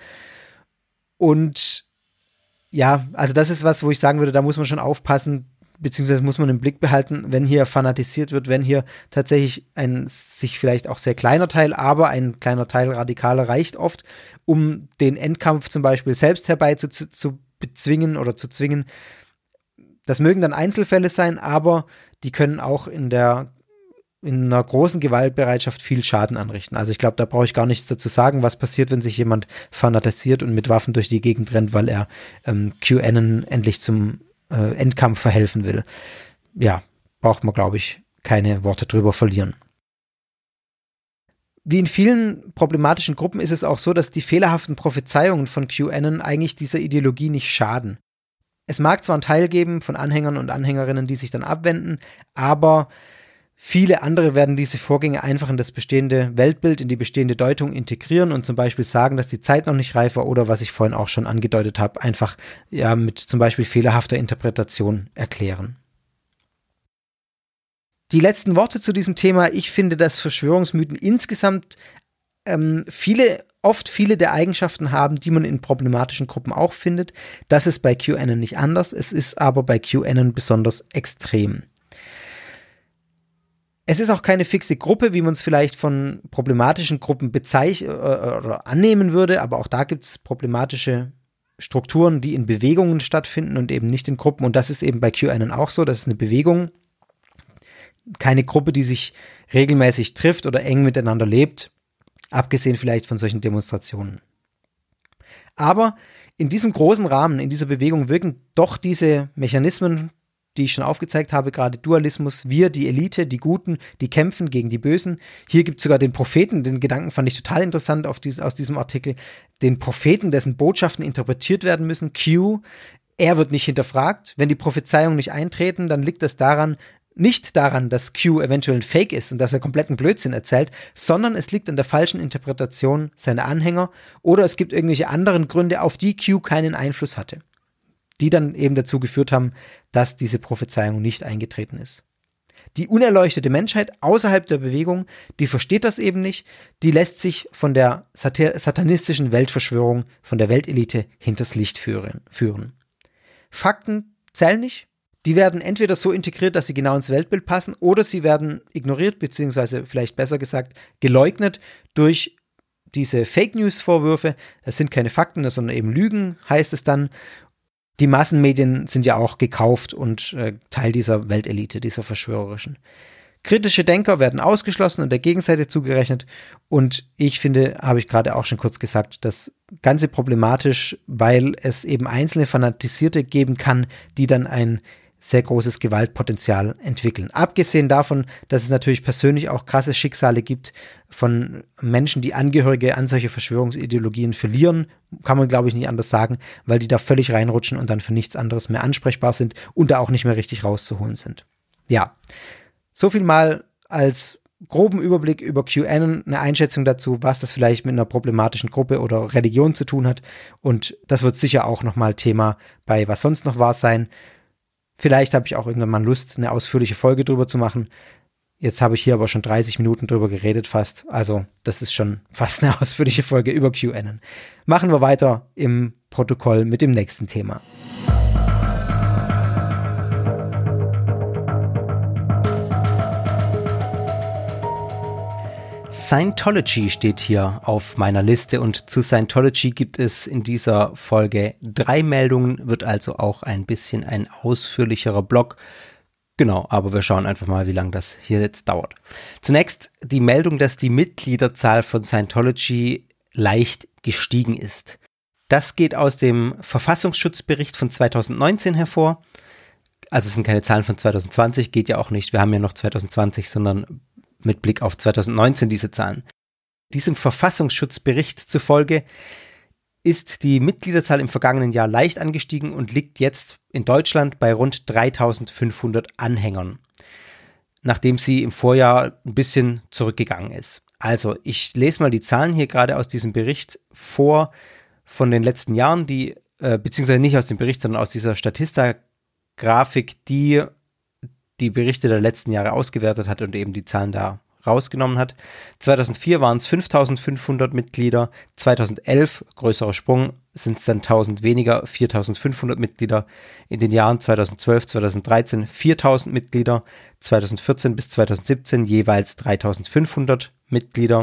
und ja, also das ist was, wo ich sagen würde, da muss man schon aufpassen, beziehungsweise muss man im Blick behalten, wenn hier fanatisiert wird, wenn hier tatsächlich ein sich vielleicht auch sehr kleiner Teil, aber ein kleiner Teil Radikaler reicht oft, um den Endkampf zum Beispiel selbst herbei zu, zu bezwingen oder zu zwingen. Das mögen dann Einzelfälle sein, aber die können auch in der in einer großen Gewaltbereitschaft viel Schaden anrichten. Also ich glaube, da brauche ich gar nichts dazu sagen, was passiert, wenn sich jemand fanatisiert und mit Waffen durch die Gegend rennt, weil er ähm, QAnon endlich zum äh, Endkampf verhelfen will. Ja, braucht man, glaube ich, keine Worte drüber verlieren. Wie in vielen problematischen Gruppen ist es auch so, dass die fehlerhaften Prophezeiungen von QAnon eigentlich dieser Ideologie nicht schaden. Es mag zwar einen Teil geben von Anhängern und Anhängerinnen, die sich dann abwenden, aber viele andere werden diese Vorgänge einfach in das bestehende Weltbild, in die bestehende Deutung integrieren und zum Beispiel sagen, dass die Zeit noch nicht reif war oder, was ich vorhin auch schon angedeutet habe, einfach ja mit zum Beispiel fehlerhafter Interpretation erklären. Die letzten Worte zu diesem Thema. Ich finde, dass Verschwörungsmythen insgesamt ähm, viele oft viele der Eigenschaften haben, die man in problematischen Gruppen auch findet. Das ist bei QAnon nicht anders, es ist aber bei QAnon besonders extrem. Es ist auch keine fixe Gruppe, wie man es vielleicht von problematischen Gruppen bezeichnen oder annehmen würde, aber auch da gibt es problematische Strukturen, die in Bewegungen stattfinden und eben nicht in Gruppen. Und das ist eben bei QAnon auch so, das ist eine Bewegung, keine Gruppe, die sich regelmäßig trifft oder eng miteinander lebt, abgesehen vielleicht von solchen Demonstrationen. Aber in diesem großen Rahmen, in dieser Bewegung wirken doch diese Mechanismen, die ich schon aufgezeigt habe, gerade Dualismus, wir, die Elite, die Guten, die kämpfen gegen die Bösen. Hier gibt es sogar den Propheten, den Gedanken fand ich total interessant auf dies, aus diesem Artikel, den Propheten, dessen Botschaften interpretiert werden müssen, Q, er wird nicht hinterfragt. Wenn die Prophezeiungen nicht eintreten, dann liegt das daran, nicht daran, dass Q eventuell ein Fake ist und dass er kompletten Blödsinn erzählt, sondern es liegt an der falschen Interpretation seiner Anhänger oder es gibt irgendwelche anderen Gründe, auf die Q keinen Einfluss hatte, die dann eben dazu geführt haben, dass diese Prophezeiung nicht eingetreten ist. Die unerleuchtete Menschheit außerhalb der Bewegung, die versteht das eben nicht, die lässt sich von der sat- satanistischen Weltverschwörung, von der Weltelite hinters Licht führen. führen. Fakten zählen nicht, die werden entweder so integriert, dass sie genau ins Weltbild passen, oder sie werden ignoriert, beziehungsweise vielleicht besser gesagt geleugnet durch diese Fake-News-Vorwürfe. Es sind keine Fakten, sondern eben Lügen, heißt es dann. Die Massenmedien sind ja auch gekauft und äh, Teil dieser Weltelite, dieser verschwörerischen. Kritische Denker werden ausgeschlossen und der Gegenseite zugerechnet. Und ich finde, habe ich gerade auch schon kurz gesagt, das Ganze problematisch, weil es eben einzelne Fanatisierte geben kann, die dann ein sehr großes Gewaltpotenzial entwickeln. Abgesehen davon, dass es natürlich persönlich auch krasse Schicksale gibt von Menschen, die Angehörige an solche Verschwörungsideologien verlieren, kann man, glaube ich, nicht anders sagen, weil die da völlig reinrutschen und dann für nichts anderes mehr ansprechbar sind und da auch nicht mehr richtig rauszuholen sind. Ja, so viel mal als groben Überblick über QAnon, eine Einschätzung dazu, was das vielleicht mit einer problematischen Gruppe oder Religion zu tun hat, und das wird sicher auch nochmal Thema bei Was sonst noch war sein. Vielleicht habe ich auch irgendwann mal Lust, eine ausführliche Folge drüber zu machen. Jetzt habe ich hier aber schon dreißig Minuten drüber geredet fast. Also das ist schon fast eine ausführliche Folge über QAnon. Machen wir weiter im Protokoll mit dem nächsten Thema. Scientology steht hier auf meiner Liste und zu Scientology gibt es in dieser Folge drei Meldungen, wird also auch ein bisschen ein ausführlicherer Blog. Genau, aber wir schauen einfach mal, wie lange das hier jetzt dauert. Zunächst die Meldung, dass die Mitgliederzahl von Scientology leicht gestiegen ist. Das geht aus dem Verfassungsschutzbericht von zweitausendneunzehn hervor. Also es sind keine Zahlen von zweitausendzwanzig, geht ja auch nicht. Wir haben ja noch zweitausendzwanzig, sondern mit Blick auf zweitausendneunzehn diese Zahlen. Diesem Verfassungsschutzbericht zufolge ist die Mitgliederzahl im vergangenen Jahr leicht angestiegen und liegt jetzt in Deutschland bei rund dreitausendfünfhundert Anhängern, nachdem sie im Vorjahr ein bisschen zurückgegangen ist. Also ich lese mal die Zahlen hier gerade aus diesem Bericht vor von den letzten Jahren, die, äh, beziehungsweise nicht aus dem Bericht, sondern aus dieser Statista-Grafik, die die Berichte der letzten Jahre ausgewertet hat und eben die Zahlen da rausgenommen hat. zweitausendvier waren es fünftausendfünfhundert Mitglieder, zweitausendelf, größerer Sprung, sind es dann tausend weniger, viertausendfünfhundert Mitglieder. In den Jahren zweitausendzwölf, zweitausenddreizehn viertausend Mitglieder, zweitausendvierzehn bis zweitausendsiebzehn jeweils dreitausendfünfhundert Mitglieder.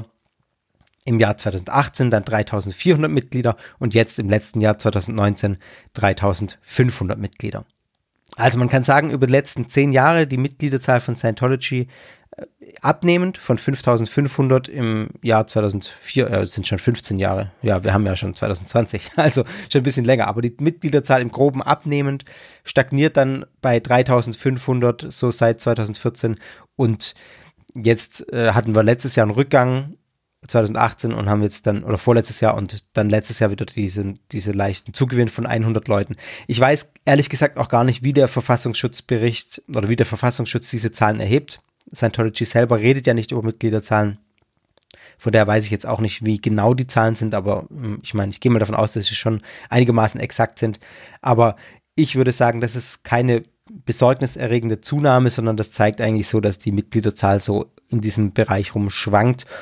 Im Jahr zweitausendachtzehn dann dreitausendvierhundert Mitglieder und jetzt im letzten Jahr zweitausendneunzehn dreitausendfünfhundert Mitglieder. Also man kann sagen, über die letzten zehn Jahre die Mitgliederzahl von Scientology äh, abnehmend von fünftausendfünfhundert im Jahr zweitausendvier, äh, sind schon fünfzehn Jahre, ja, wir haben ja schon zweitausendzwanzig, also schon ein bisschen länger, aber die Mitgliederzahl im Groben abnehmend stagniert dann bei dreitausendfünfhundert, so seit zweitausendvierzehn, und jetzt äh, hatten wir letztes Jahr einen Rückgang, zweitausendachtzehn, und haben jetzt dann, oder vorletztes Jahr und dann letztes Jahr wieder diese, diese leichten Zugewinn von hundert Leuten. Ich weiß ehrlich gesagt auch gar nicht, wie der Verfassungsschutzbericht oder wie der Verfassungsschutz diese Zahlen erhebt. Scientology selber redet ja nicht über Mitgliederzahlen. Von daher weiß ich jetzt auch nicht, wie genau die Zahlen sind, aber ich meine, ich gehe mal davon aus, dass sie schon einigermaßen exakt sind. Aber ich würde sagen, das ist keine besorgniserregende Zunahme, sondern das zeigt eigentlich so, dass die Mitgliederzahl so in diesem Bereich rumschwankt.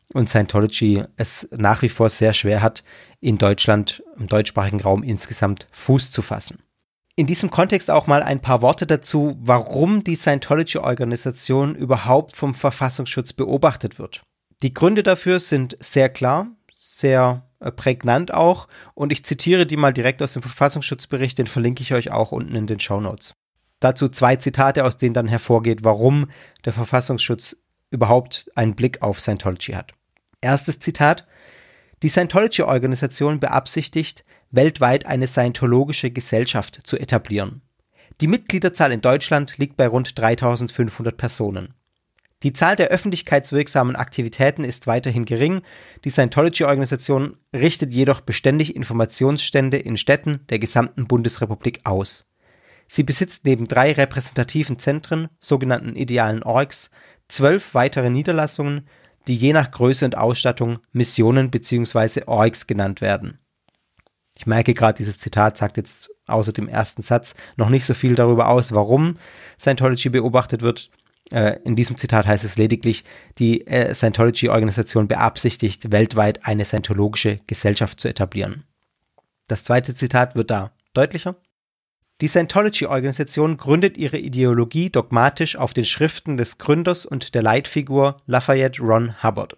und Scientology es nach wie vor sehr schwer hat, in Deutschland, im deutschsprachigen Raum insgesamt Fuß zu fassen. In diesem Kontext auch mal ein paar Worte dazu, warum die Scientology-Organisation überhaupt vom Verfassungsschutz beobachtet wird. Die Gründe dafür sind sehr klar, sehr äh, prägnant auch, und ich zitiere die mal direkt aus dem Verfassungsschutzbericht, den verlinke ich euch auch unten in den Shownotes. Dazu zwei Zitate, aus denen dann hervorgeht, warum der Verfassungsschutz überhaupt einen Blick auf Scientology hat. Erstes Zitat: Die Scientology-Organisation beabsichtigt, weltweit eine scientologische Gesellschaft zu etablieren. Die Mitgliederzahl in Deutschland liegt bei rund dreitausendfünfhundert Personen. Die Zahl der öffentlichkeitswirksamen Aktivitäten ist weiterhin gering, die Scientology-Organisation richtet jedoch beständig Informationsstände in Städten der gesamten Bundesrepublik aus. Sie besitzt neben drei repräsentativen Zentren, sogenannten idealen Orgs, zwölf weitere Niederlassungen, die je nach Größe und Ausstattung Missionen bzw. Orgs genannt werden. Ich merke gerade, dieses Zitat sagt jetzt außer dem ersten Satz noch nicht so viel darüber aus, warum Scientology beobachtet wird. Äh, in diesem Zitat heißt es lediglich, die äh, Scientology-Organisation beabsichtigt, weltweit eine scientologische Gesellschaft zu etablieren. Das zweite Zitat wird da deutlicher. Die Scientology-Organisation gründet ihre Ideologie dogmatisch auf den Schriften des Gründers und der Leitfigur Lafayette Ron Hubbard.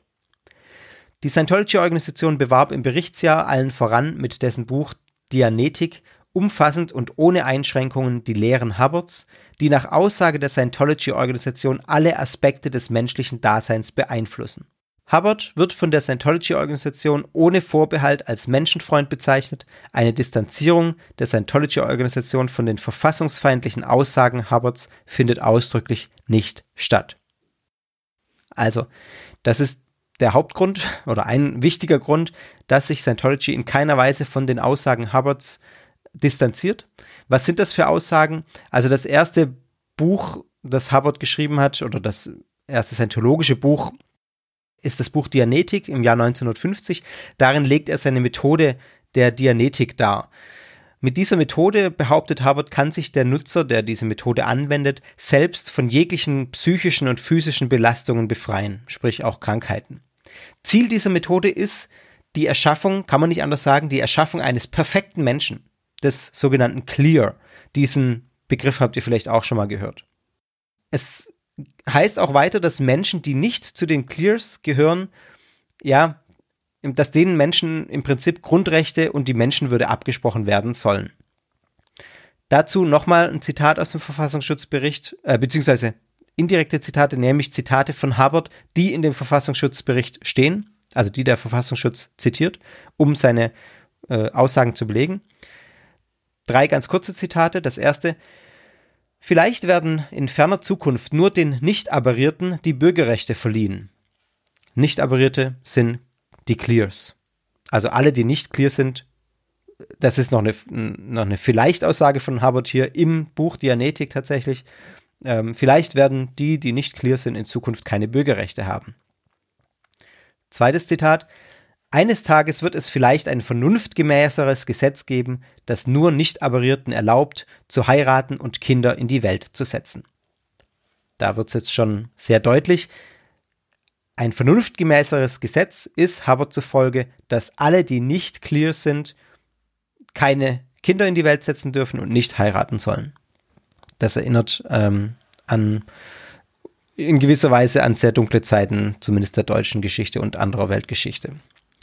Die Scientology-Organisation bewarb im Berichtsjahr allen voran mit dessen Buch Dianetik umfassend und ohne Einschränkungen die Lehren Hubbards, die nach Aussage der Scientology-Organisation alle Aspekte des menschlichen Daseins beeinflussen. Hubbard wird von der Scientology-Organisation ohne Vorbehalt als Menschenfreund bezeichnet. Eine Distanzierung der Scientology-Organisation von den verfassungsfeindlichen Aussagen Hubbards findet ausdrücklich nicht statt. Also, das ist der Hauptgrund oder ein wichtiger Grund, dass sich Scientology in keiner Weise von den Aussagen Hubbards distanziert. Was sind das für Aussagen? Also das erste Buch, das Hubbard geschrieben hat, oder das erste scientologische Buch, ist das Buch Dianetik im Jahr neunzehnhundertfünfzig. Darin legt er seine Methode der Dianetik dar. Mit dieser Methode, behauptet Hubbard, kann sich der Nutzer, der diese Methode anwendet, selbst von jeglichen psychischen und physischen Belastungen befreien, sprich auch Krankheiten. Ziel dieser Methode ist die Erschaffung, kann man nicht anders sagen, die Erschaffung eines perfekten Menschen, des sogenannten Clear. Diesen Begriff habt ihr vielleicht auch schon mal gehört. Es heißt auch weiter, dass Menschen, die nicht zu den Clears gehören, ja, dass denen Menschen im Prinzip Grundrechte und die Menschenwürde abgesprochen werden sollen. Dazu nochmal ein Zitat aus dem Verfassungsschutzbericht, äh, beziehungsweise indirekte Zitate, nämlich Zitate von Hubbard, die in dem Verfassungsschutzbericht stehen, also die der Verfassungsschutz zitiert, um seine äh, Aussagen zu belegen. Drei ganz kurze Zitate. Das erste: Vielleicht werden in ferner Zukunft nur den Nicht-Aberrierten die Bürgerrechte verliehen. Nicht-Aberierte sind die Clears. Also alle, die nicht clear sind, das ist noch eine, noch eine Vielleicht-Aussage von Hubbard hier im Buch Dianetik tatsächlich. Ähm, vielleicht werden die, die nicht clear sind, in Zukunft keine Bürgerrechte haben. Zweites Zitat: Eines Tages wird es vielleicht ein vernunftgemäßeres Gesetz geben, das nur Nicht-Aberrierten erlaubt, zu heiraten und Kinder in die Welt zu setzen. Da wird es jetzt schon sehr deutlich. Ein vernunftgemäßeres Gesetz ist Hubbard zufolge, dass alle, die nicht clear sind, keine Kinder in die Welt setzen dürfen und nicht heiraten sollen. Das erinnert ähm, an in gewisser Weise an sehr dunkle Zeiten, zumindest der deutschen Geschichte und anderer Weltgeschichte.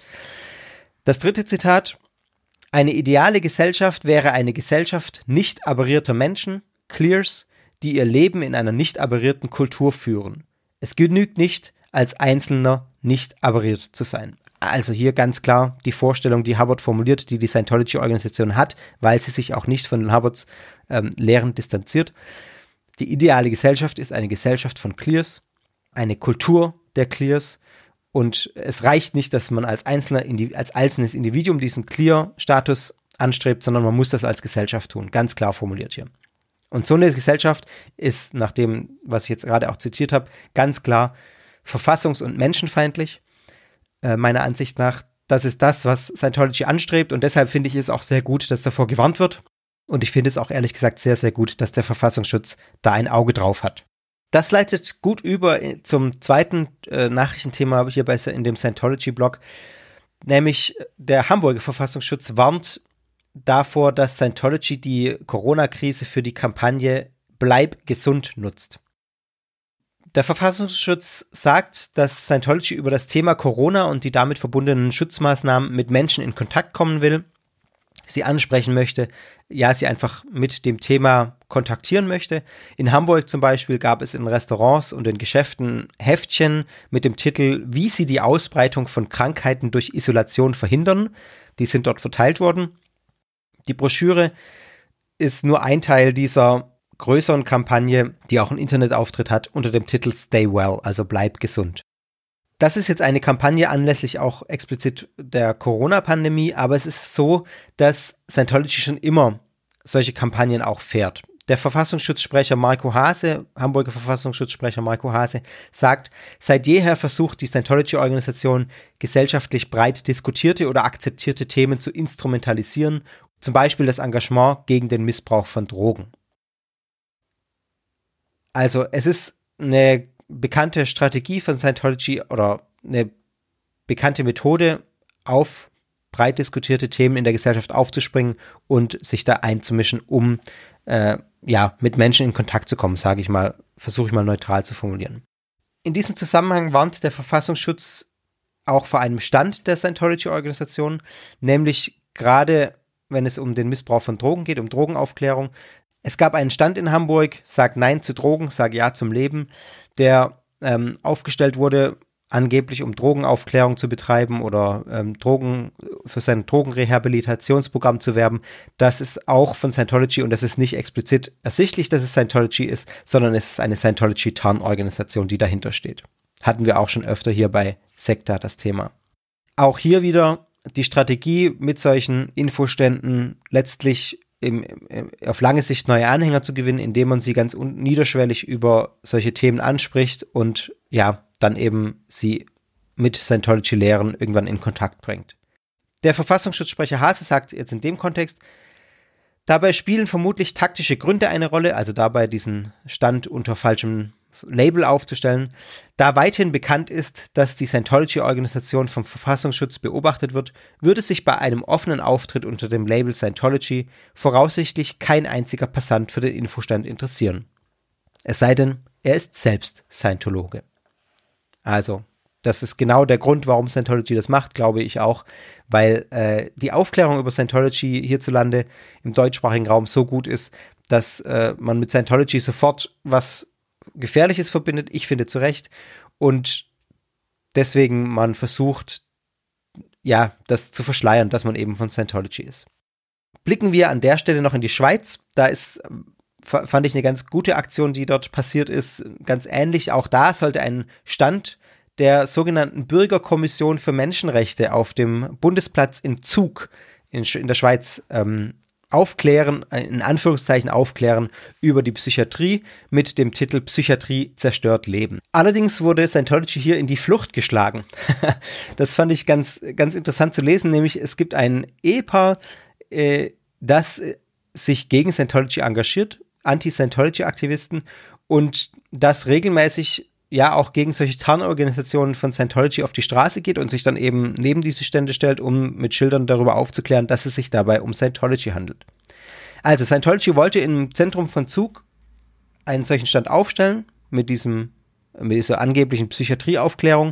Das dritte Zitat: Eine ideale Gesellschaft wäre eine Gesellschaft nicht aberrierter Menschen, Clears, die ihr Leben in einer nicht aberrierten Kultur führen. Es genügt nicht, als Einzelner nicht aberiert zu sein. Also hier ganz klar die Vorstellung, die Hubbard formuliert, die die Scientology-Organisation hat, weil sie sich auch nicht von Hubbards ähm, Lehren distanziert. Die ideale Gesellschaft ist eine Gesellschaft von Clears, eine Kultur der Clears, und es reicht nicht, dass man als, einzelner, als einzelnes Individuum diesen Clear-Status anstrebt, sondern man muss das als Gesellschaft tun, ganz klar formuliert hier. Und so eine Gesellschaft ist, nach dem, was ich jetzt gerade auch zitiert habe, ganz klar verfassungs- und menschenfeindlich, äh, meiner Ansicht nach. Das ist das, was Scientology anstrebt, und deshalb finde ich es auch sehr gut, dass davor gewarnt wird. Und ich finde es auch ehrlich gesagt sehr, sehr gut, dass der Verfassungsschutz da ein Auge drauf hat. Das leitet gut über zum zweiten äh, Nachrichtenthema hier bei, in dem Scientology-Blog, nämlich der Hamburger Verfassungsschutz warnt davor, dass Scientology die Corona-Krise für die Kampagne Bleib gesund nutzt. Der Verfassungsschutz sagt, dass Scientology über das Thema Corona und die damit verbundenen Schutzmaßnahmen mit Menschen in Kontakt kommen will, sie ansprechen möchte, ja, sie einfach mit dem Thema kontaktieren möchte. In Hamburg zum Beispiel gab es in Restaurants und in Geschäften Heftchen mit dem Titel „Wie sie die Ausbreitung von Krankheiten durch Isolation verhindern". Die sind dort verteilt worden. Die Broschüre ist nur ein Teil dieser größeren Kampagne, die auch einen Internetauftritt hat, unter dem Titel Stay Well, also bleib gesund. Das ist jetzt eine Kampagne anlässlich auch explizit der Corona-Pandemie, aber es ist so, dass Scientology schon immer solche Kampagnen auch fährt. Der Verfassungsschutzsprecher Marco Hase, Hamburger Verfassungsschutzsprecher Marco Hase, sagt, seit jeher versucht die Scientology-Organisation, gesellschaftlich breit diskutierte oder akzeptierte Themen zu instrumentalisieren, zum Beispiel das Engagement gegen den Missbrauch von Drogen. Also es ist eine bekannte Strategie von Scientology oder eine bekannte Methode, auf breit diskutierte Themen in der Gesellschaft aufzuspringen und sich da einzumischen, um äh, ja, mit Menschen in Kontakt zu kommen, sage ich mal, versuche ich mal neutral zu formulieren. In diesem Zusammenhang warnt der Verfassungsschutz auch vor einem Stand der Scientology-Organisation, nämlich gerade wenn es um den Missbrauch von Drogen geht, um Drogenaufklärung. Es gab einen Stand in Hamburg, sag Nein zu Drogen, sag Ja zum Leben, der ähm, aufgestellt wurde, angeblich um Drogenaufklärung zu betreiben oder ähm, Drogen für sein Drogenrehabilitationsprogramm zu werben. Das ist auch von Scientology und das ist nicht explizit ersichtlich, dass es Scientology ist, sondern es ist eine Scientology-Tarnorganisation, die dahinter steht. Hatten wir auch schon öfter hier bei Sekta das Thema. Auch hier wieder die Strategie mit solchen Infoständen letztlich Im, im, auf lange Sicht neue Anhänger zu gewinnen, indem man sie ganz un- niederschwellig über solche Themen anspricht und ja, dann eben sie mit Scientology-Lehren irgendwann in Kontakt bringt. Der Verfassungsschutzsprecher Hase sagt jetzt in dem Kontext, dabei spielen vermutlich taktische Gründe eine Rolle, also dabei diesen Stand unter falschem Label aufzustellen, da weithin bekannt ist, dass die Scientology-Organisation vom Verfassungsschutz beobachtet wird, würde sich bei einem offenen Auftritt unter dem Label Scientology voraussichtlich kein einziger Passant für den Infostand interessieren. Es sei denn, er ist selbst Scientologe. Also, das ist genau der Grund, warum Scientology das macht, glaube ich auch, weil äh, die Aufklärung über Scientology hierzulande im deutschsprachigen Raum so gut ist, dass äh, man mit Scientology sofort was Gefährliches verbindet, ich finde zu Recht, und deswegen man versucht, ja, das zu verschleiern, dass man eben von Scientology ist. Blicken wir an der Stelle noch in die Schweiz, da ist, fand ich eine ganz gute Aktion, die dort passiert ist, ganz ähnlich, auch da sollte ein Stand der sogenannten Bürgerkommission für Menschenrechte auf dem Bundesplatz in Zug in, in der Schweiz ähm, aufklären, in Anführungszeichen aufklären über die Psychiatrie mit dem Titel Psychiatrie zerstört Leben. Allerdings wurde Scientology hier in die Flucht geschlagen. Das fand ich ganz, ganz interessant zu lesen, nämlich es gibt ein Ehepaar, äh, das sich gegen Scientology engagiert, Anti-Scientology-Aktivisten, und das regelmäßig ja auch gegen solche Tarnorganisationen von Scientology auf die Straße geht und sich dann eben neben diese Stände stellt, um mit Schildern darüber aufzuklären, dass es sich dabei um Scientology handelt. Also Scientology wollte im Zentrum von Zug einen solchen Stand aufstellen mit diesem, mit dieser angeblichen Psychiatrieaufklärung,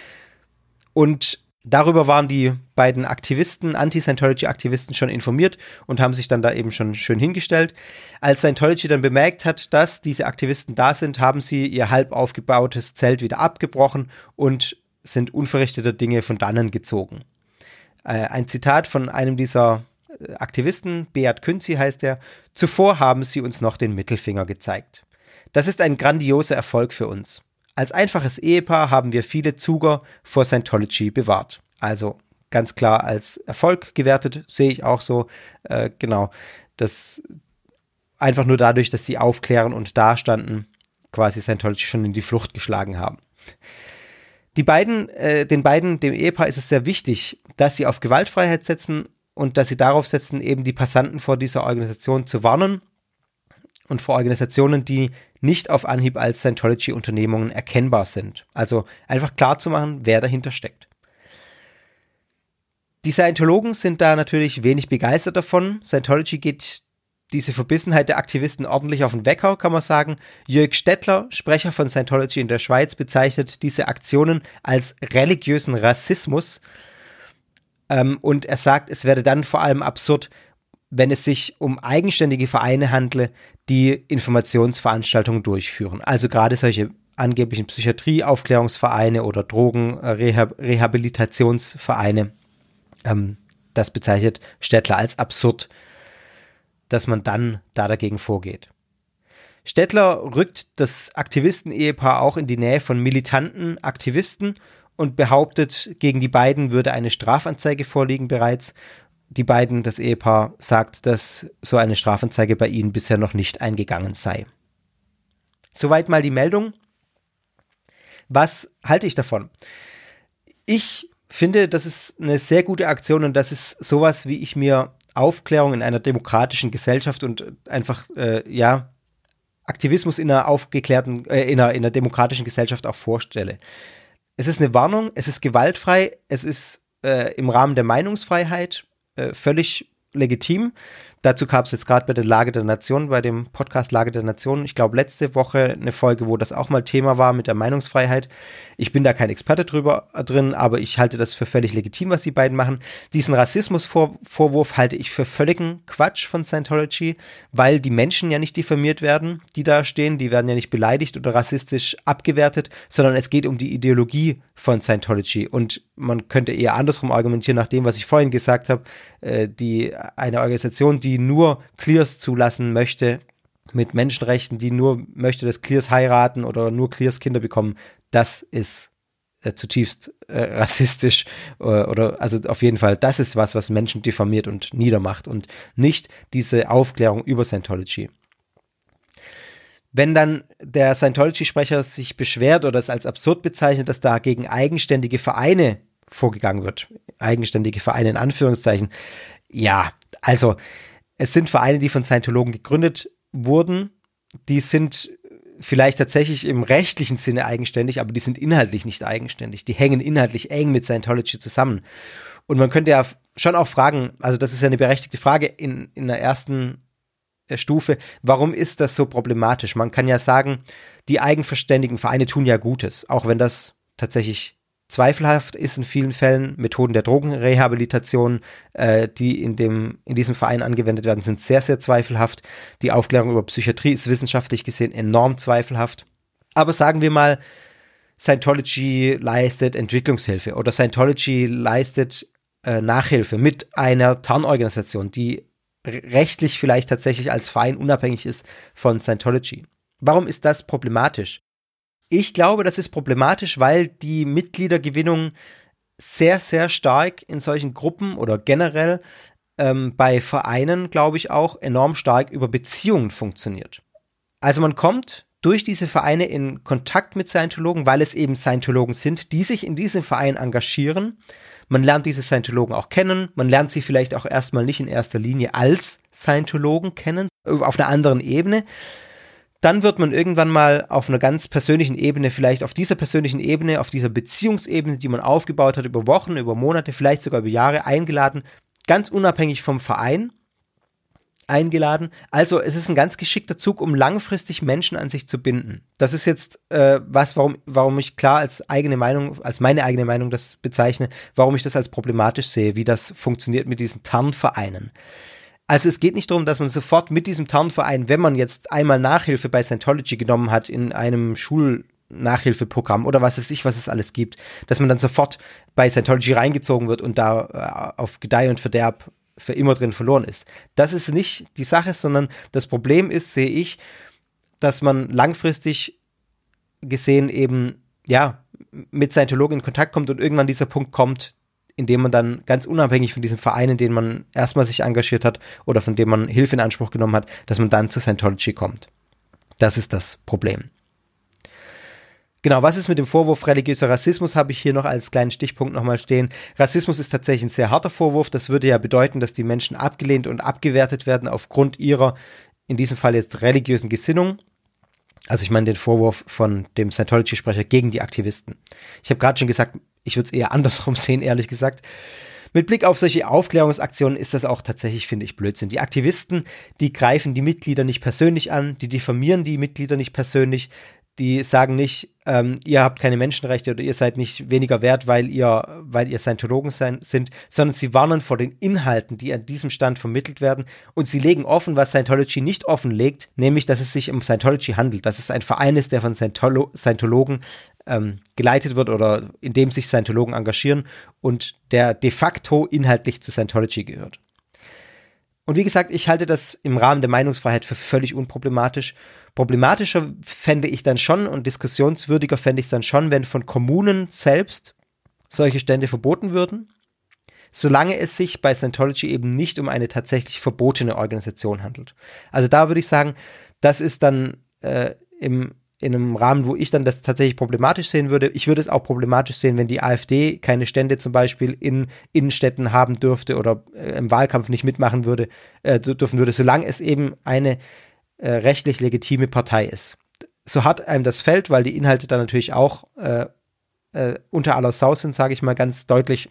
und darüber waren die beiden Aktivisten, Anti-Scientology-Aktivisten, schon informiert und haben sich dann da eben schon schön hingestellt. Als Scientology dann bemerkt hat, dass diese Aktivisten da sind, haben sie ihr halb aufgebautes Zelt wieder abgebrochen und sind unverrichteter Dinge von dannen gezogen. Äh, ein Zitat von einem dieser Aktivisten, Beat Künzi heißt er: Zuvor haben sie uns noch den Mittelfinger gezeigt. Das ist ein grandioser Erfolg für uns. Als einfaches Ehepaar haben wir viele Zuger vor Scientology bewahrt. Also ganz klar als Erfolg gewertet, sehe ich auch so. Äh, genau, das einfach nur dadurch, dass sie aufklären und dastanden, quasi Scientology schon in die Flucht geschlagen haben. Die beiden, äh, den beiden, dem Ehepaar ist es sehr wichtig, dass sie auf Gewaltfreiheit setzen und dass sie darauf setzen, eben die Passanten vor dieser Organisation zu warnen. und vor Organisationen, die nicht auf Anhieb als Scientology-Unternehmungen erkennbar sind. Also einfach klar zu machen, wer dahinter steckt. Die Scientologen sind da natürlich wenig begeistert davon. Scientology geht diese Verbissenheit der Aktivisten ordentlich auf den Wecker, kann man sagen. Jörg Stettler, Sprecher von Scientology in der Schweiz, bezeichnet diese Aktionen als religiösen Rassismus. Ähm, und er sagt, es werde dann vor allem absurd, wenn es sich um eigenständige Vereine handle, die Informationsveranstaltungen durchführen. Also gerade solche angeblichen Psychiatrie-Aufklärungsvereine oder Drogen-Rehabilitationsvereine. Ähm, das bezeichnet Stettler als absurd, dass man dann da dagegen vorgeht. Stettler rückt das Aktivisten-Ehepaar auch in die Nähe von militanten Aktivisten und behauptet, gegen die beiden würde eine Strafanzeige vorliegen bereits. Die beiden, das Ehepaar, sagt, dass so eine Strafanzeige bei ihnen bisher noch nicht eingegangen sei. Soweit mal die Meldung. Was halte ich davon? Ich finde, das ist eine sehr gute Aktion und das ist sowas, wie ich mir Aufklärung in einer demokratischen Gesellschaft und einfach, äh, ja, Aktivismus in einer aufgeklärten, äh, in einer, in einer demokratischen Gesellschaft auch vorstelle. Es ist eine Warnung, es ist gewaltfrei, es ist äh, im Rahmen der Meinungsfreiheit äh, völlig legitim. Dazu gab es jetzt gerade bei der Lage der Nation, bei dem Podcast Lage der Nation, ich glaube letzte Woche eine Folge, wo das auch mal Thema war mit der Meinungsfreiheit. Ich bin da kein Experte drüber drin, aber ich halte das für völlig legitim, was die beiden machen. Diesen Rassismusvorwurf halte ich für völligen Quatsch von Scientology, weil die Menschen ja nicht diffamiert werden, die da stehen, die werden ja nicht beleidigt oder rassistisch abgewertet, sondern es geht um die Ideologie von Scientology und man könnte eher andersrum argumentieren, nach dem, was ich vorhin gesagt habe, äh, die eine Organisation, die nur Clears zulassen möchte, mit Menschenrechten, die nur möchte, dass Clears heiraten oder nur Clears Kinder bekommen, das ist äh, zutiefst äh, rassistisch äh, oder also auf jeden Fall, das ist was, was Menschen diffamiert und niedermacht und nicht diese Aufklärung über Scientology. Wenn dann der Scientology-Sprecher sich beschwert oder es als absurd bezeichnet, dass da gegen eigenständige Vereine vorgegangen wird, eigenständige Vereine in Anführungszeichen, ja, also es sind Vereine, die von Scientologen gegründet wurden, die sind vielleicht tatsächlich im rechtlichen Sinne eigenständig, aber die sind inhaltlich nicht eigenständig. Die hängen inhaltlich eng mit Scientology zusammen. Und man könnte ja schon auch fragen, also das ist ja eine berechtigte Frage in, in der ersten Stufe, warum ist das so problematisch? Man kann ja sagen, die eigenverständigen Vereine tun ja Gutes, auch wenn das tatsächlich zweifelhaft ist in vielen Fällen. Methoden der Drogenrehabilitation, äh, die in, dem, in diesem Verein angewendet werden, sind sehr, sehr zweifelhaft. Die Aufklärung über Psychiatrie ist wissenschaftlich gesehen enorm zweifelhaft. Aber sagen wir mal, Scientology leistet Entwicklungshilfe oder Scientology leistet äh, Nachhilfe mit einer Tarnorganisation, die rechtlich vielleicht tatsächlich als Verein unabhängig ist von Scientology. Warum ist das problematisch? Ich glaube, das ist problematisch, weil die Mitgliedergewinnung sehr, sehr stark in solchen Gruppen oder generell ähm, bei Vereinen, glaube ich, auch enorm stark über Beziehungen funktioniert. Also man kommt durch diese Vereine in Kontakt mit Scientologen, weil es eben Scientologen sind, die sich in diesem Verein engagieren. Man lernt diese Scientologen auch kennen. Man lernt sie vielleicht auch erstmal nicht in erster Linie als Scientologen kennen, auf einer anderen Ebene. Dann wird man irgendwann mal auf einer ganz persönlichen Ebene, vielleicht auf dieser persönlichen Ebene, auf dieser Beziehungsebene, die man aufgebaut hat über Wochen, über Monate, vielleicht sogar über Jahre eingeladen, ganz unabhängig vom Verein eingeladen. Also es ist ein ganz geschickter Zug, um langfristig Menschen an sich zu binden. Das ist jetzt äh, was, warum, warum ich klar als eigene Meinung, als meine eigene Meinung das bezeichne, warum ich das als problematisch sehe, wie das funktioniert mit diesen Tarnvereinen. Also es geht nicht darum, dass man sofort mit diesem Tarnverein, wenn man jetzt einmal Nachhilfe bei Scientology genommen hat in einem Schulnachhilfeprogramm oder was weiß ich, was es alles gibt, dass man dann sofort bei Scientology reingezogen wird und da äh, auf Gedeih und Verderb für immer drin verloren ist. Das ist nicht die Sache, sondern das Problem ist, sehe ich, dass man langfristig gesehen eben, ja, mit Scientologen in Kontakt kommt und irgendwann dieser Punkt kommt, in dem man dann ganz unabhängig von diesem Verein, in dem man erstmal sich engagiert hat oder von dem man Hilfe in Anspruch genommen hat, dass man dann zu Scientology kommt. Das ist das Problem. Genau, was ist mit dem Vorwurf religiöser Rassismus, habe ich hier noch als kleinen Stichpunkt nochmal stehen. Rassismus ist tatsächlich ein sehr harter Vorwurf. Das würde ja bedeuten, dass die Menschen abgelehnt und abgewertet werden aufgrund ihrer in diesem Fall jetzt religiösen Gesinnung. Also ich meine den Vorwurf von dem Scientology-Sprecher gegen die Aktivisten. Ich habe gerade schon gesagt, ich würde es eher andersrum sehen, ehrlich gesagt. Mit Blick auf solche Aufklärungsaktionen ist das auch tatsächlich, finde ich, Blödsinn. Die Aktivisten, die greifen die Mitglieder nicht persönlich an, die diffamieren die Mitglieder nicht persönlich, die sagen nicht, ähm, ihr habt keine Menschenrechte oder ihr seid nicht weniger wert, weil ihr, weil ihr Scientologen sein, sind, sondern sie warnen vor den Inhalten, die an diesem Stand vermittelt werden, und sie legen offen, was Scientology nicht offenlegt, nämlich, dass es sich um Scientology handelt, dass es ein Verein ist, der von Scientolo- Scientologen ähm, geleitet wird oder in dem sich Scientologen engagieren und der de facto inhaltlich zu Scientology gehört. Und wie gesagt, ich halte das im Rahmen der Meinungsfreiheit für völlig unproblematisch. Problematischer fände ich dann schon und diskussionswürdiger fände ich es dann schon, wenn von Kommunen selbst solche Stände verboten würden, solange es sich bei Scientology eben nicht um eine tatsächlich verbotene Organisation handelt. Also da würde ich sagen, das ist dann äh, im, in einem Rahmen, wo ich dann das tatsächlich problematisch sehen würde. Ich würde es auch problematisch sehen, wenn die AfD keine Stände zum Beispiel in Innenstädten haben dürfte oder äh, im Wahlkampf nicht mitmachen würde, äh, dürfen würde, solange es eben eine äh, rechtlich legitime Partei ist. So hart einem das fällt, weil die Inhalte dann natürlich auch äh, äh, unter aller Sau sind, sage ich mal ganz deutlich.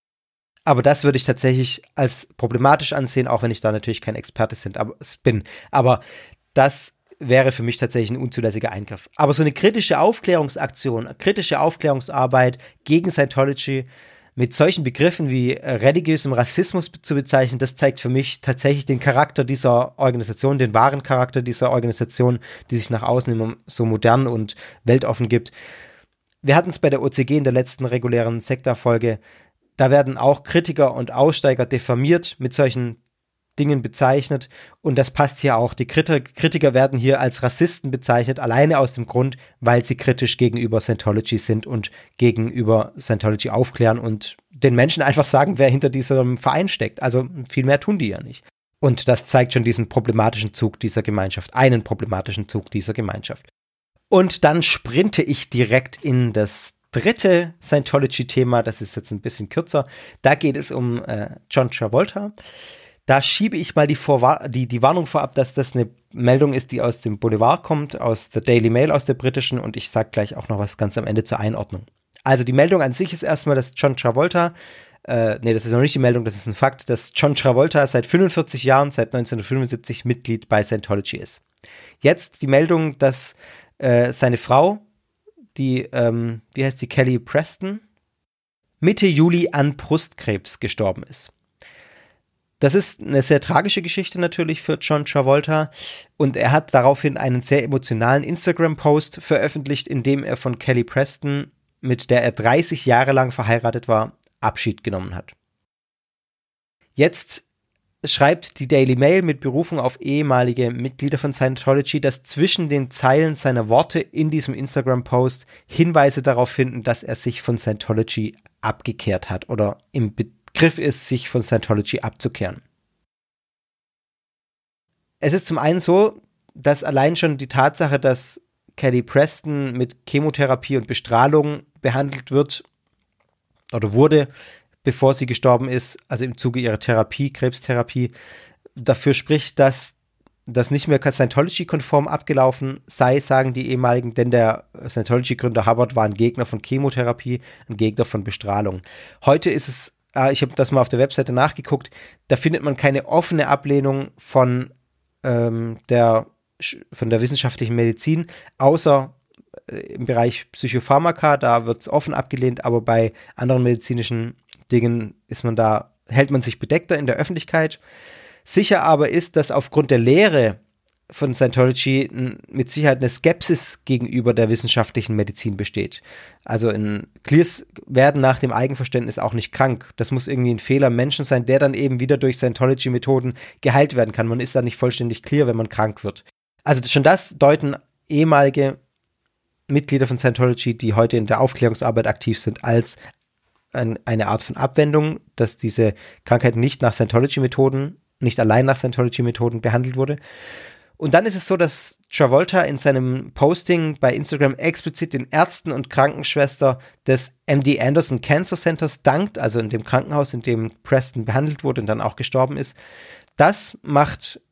Aber das würde ich tatsächlich als problematisch ansehen, auch wenn ich da natürlich kein Experte sind, aber, bin. Aber das wäre für mich tatsächlich ein unzulässiger Eingriff. Aber so eine kritische Aufklärungsaktion, kritische Aufklärungsarbeit gegen Scientology mit solchen Begriffen wie äh, religiösem Rassismus zu bezeichnen, das zeigt für mich tatsächlich den Charakter dieser Organisation, den wahren Charakter dieser Organisation, die sich nach außen immer so modern und weltoffen gibt. Wir hatten es bei der O C G in der letzten regulären Sekta-Folge. Da werden auch Kritiker und Aussteiger diffamiert, mit solchen Dingen bezeichnet, und das passt hier auch. Die Kritiker werden hier als Rassisten bezeichnet, alleine aus dem Grund, weil sie kritisch gegenüber Scientology sind und gegenüber Scientology aufklären und den Menschen einfach sagen, wer hinter diesem Verein steckt. Also viel mehr tun die ja nicht. Und das zeigt schon diesen problematischen Zug dieser Gemeinschaft, einen problematischen Zug dieser Gemeinschaft. Und dann sprinte ich direkt in das dritte Scientology-Thema, das ist jetzt ein bisschen kürzer. Da geht es um äh, John Travolta. Da schiebe ich mal die, Vorwa- die, die Warnung vorab, dass das eine Meldung ist, die aus dem Boulevard kommt, aus der Daily Mail, aus der britischen, und ich sage gleich auch noch was ganz am Ende zur Einordnung. Also die Meldung an sich ist erstmal, dass John Travolta, äh, nee, das ist noch nicht die Meldung, das ist ein Fakt, dass John Travolta seit fünfundvierzig Jahren, seit neunzehnhundertfünfundsiebzig Mitglied bei Scientology ist. Jetzt die Meldung, dass äh, seine Frau, die, ähm, wie heißt sie, Kelly Preston, Mitte Juli an Brustkrebs gestorben ist. Das ist eine sehr tragische Geschichte natürlich für John Travolta, und er hat daraufhin einen sehr emotionalen Instagram-Post veröffentlicht, in dem er von Kelly Preston, mit der er dreißig Jahre lang verheiratet war, Abschied genommen hat. Jetzt schreibt die Daily Mail mit Berufung auf ehemalige Mitglieder von Scientology, dass zwischen den Zeilen seiner Worte in diesem Instagram-Post Hinweise darauf finden, dass er sich von Scientology abgekehrt hat oder im Begriff ist, sich von Scientology abzukehren. Es ist zum einen so, dass allein schon die Tatsache, dass Kelly Preston mit Chemotherapie und Bestrahlung behandelt wird oder wurde, bevor sie gestorben ist, also im Zuge ihrer Therapie, Krebstherapie, dafür spricht, dass das nicht mehr Scientology-konform abgelaufen sei, sagen die ehemaligen, denn der Scientology-Gründer Hubbard war ein Gegner von Chemotherapie, ein Gegner von Bestrahlung. Heute ist es, äh, ich habe das mal auf der Webseite nachgeguckt, da findet man keine offene Ablehnung von, ähm, der, von der wissenschaftlichen Medizin, außer äh, im Bereich Psychopharmaka, da wird es offen abgelehnt, aber bei anderen medizinischen Dingen ist man da, hält man sich bedeckter in der Öffentlichkeit. Sicher aber ist, dass aufgrund der Lehre von Scientology mit Sicherheit eine Skepsis gegenüber der wissenschaftlichen Medizin besteht. Also in Clears werden nach dem Eigenverständnis auch nicht krank. Das muss irgendwie ein Fehler im Menschen sein, der dann eben wieder durch Scientology-Methoden geheilt werden kann. Man ist da nicht vollständig clear, wenn man krank wird. Also schon das deuten ehemalige Mitglieder von Scientology, die heute in der Aufklärungsarbeit aktiv sind, als ein, eine Art von Abwendung, dass diese Krankheit nicht nach Scientology-Methoden, nicht allein nach Scientology-Methoden behandelt wurde. Und dann ist es so, dass Travolta in seinem Posting bei Instagram explizit den Ärzten und Krankenschwestern des M D Anderson Cancer Centers dankt, also in dem Krankenhaus, in dem Preston behandelt wurde und dann auch gestorben ist. Das macht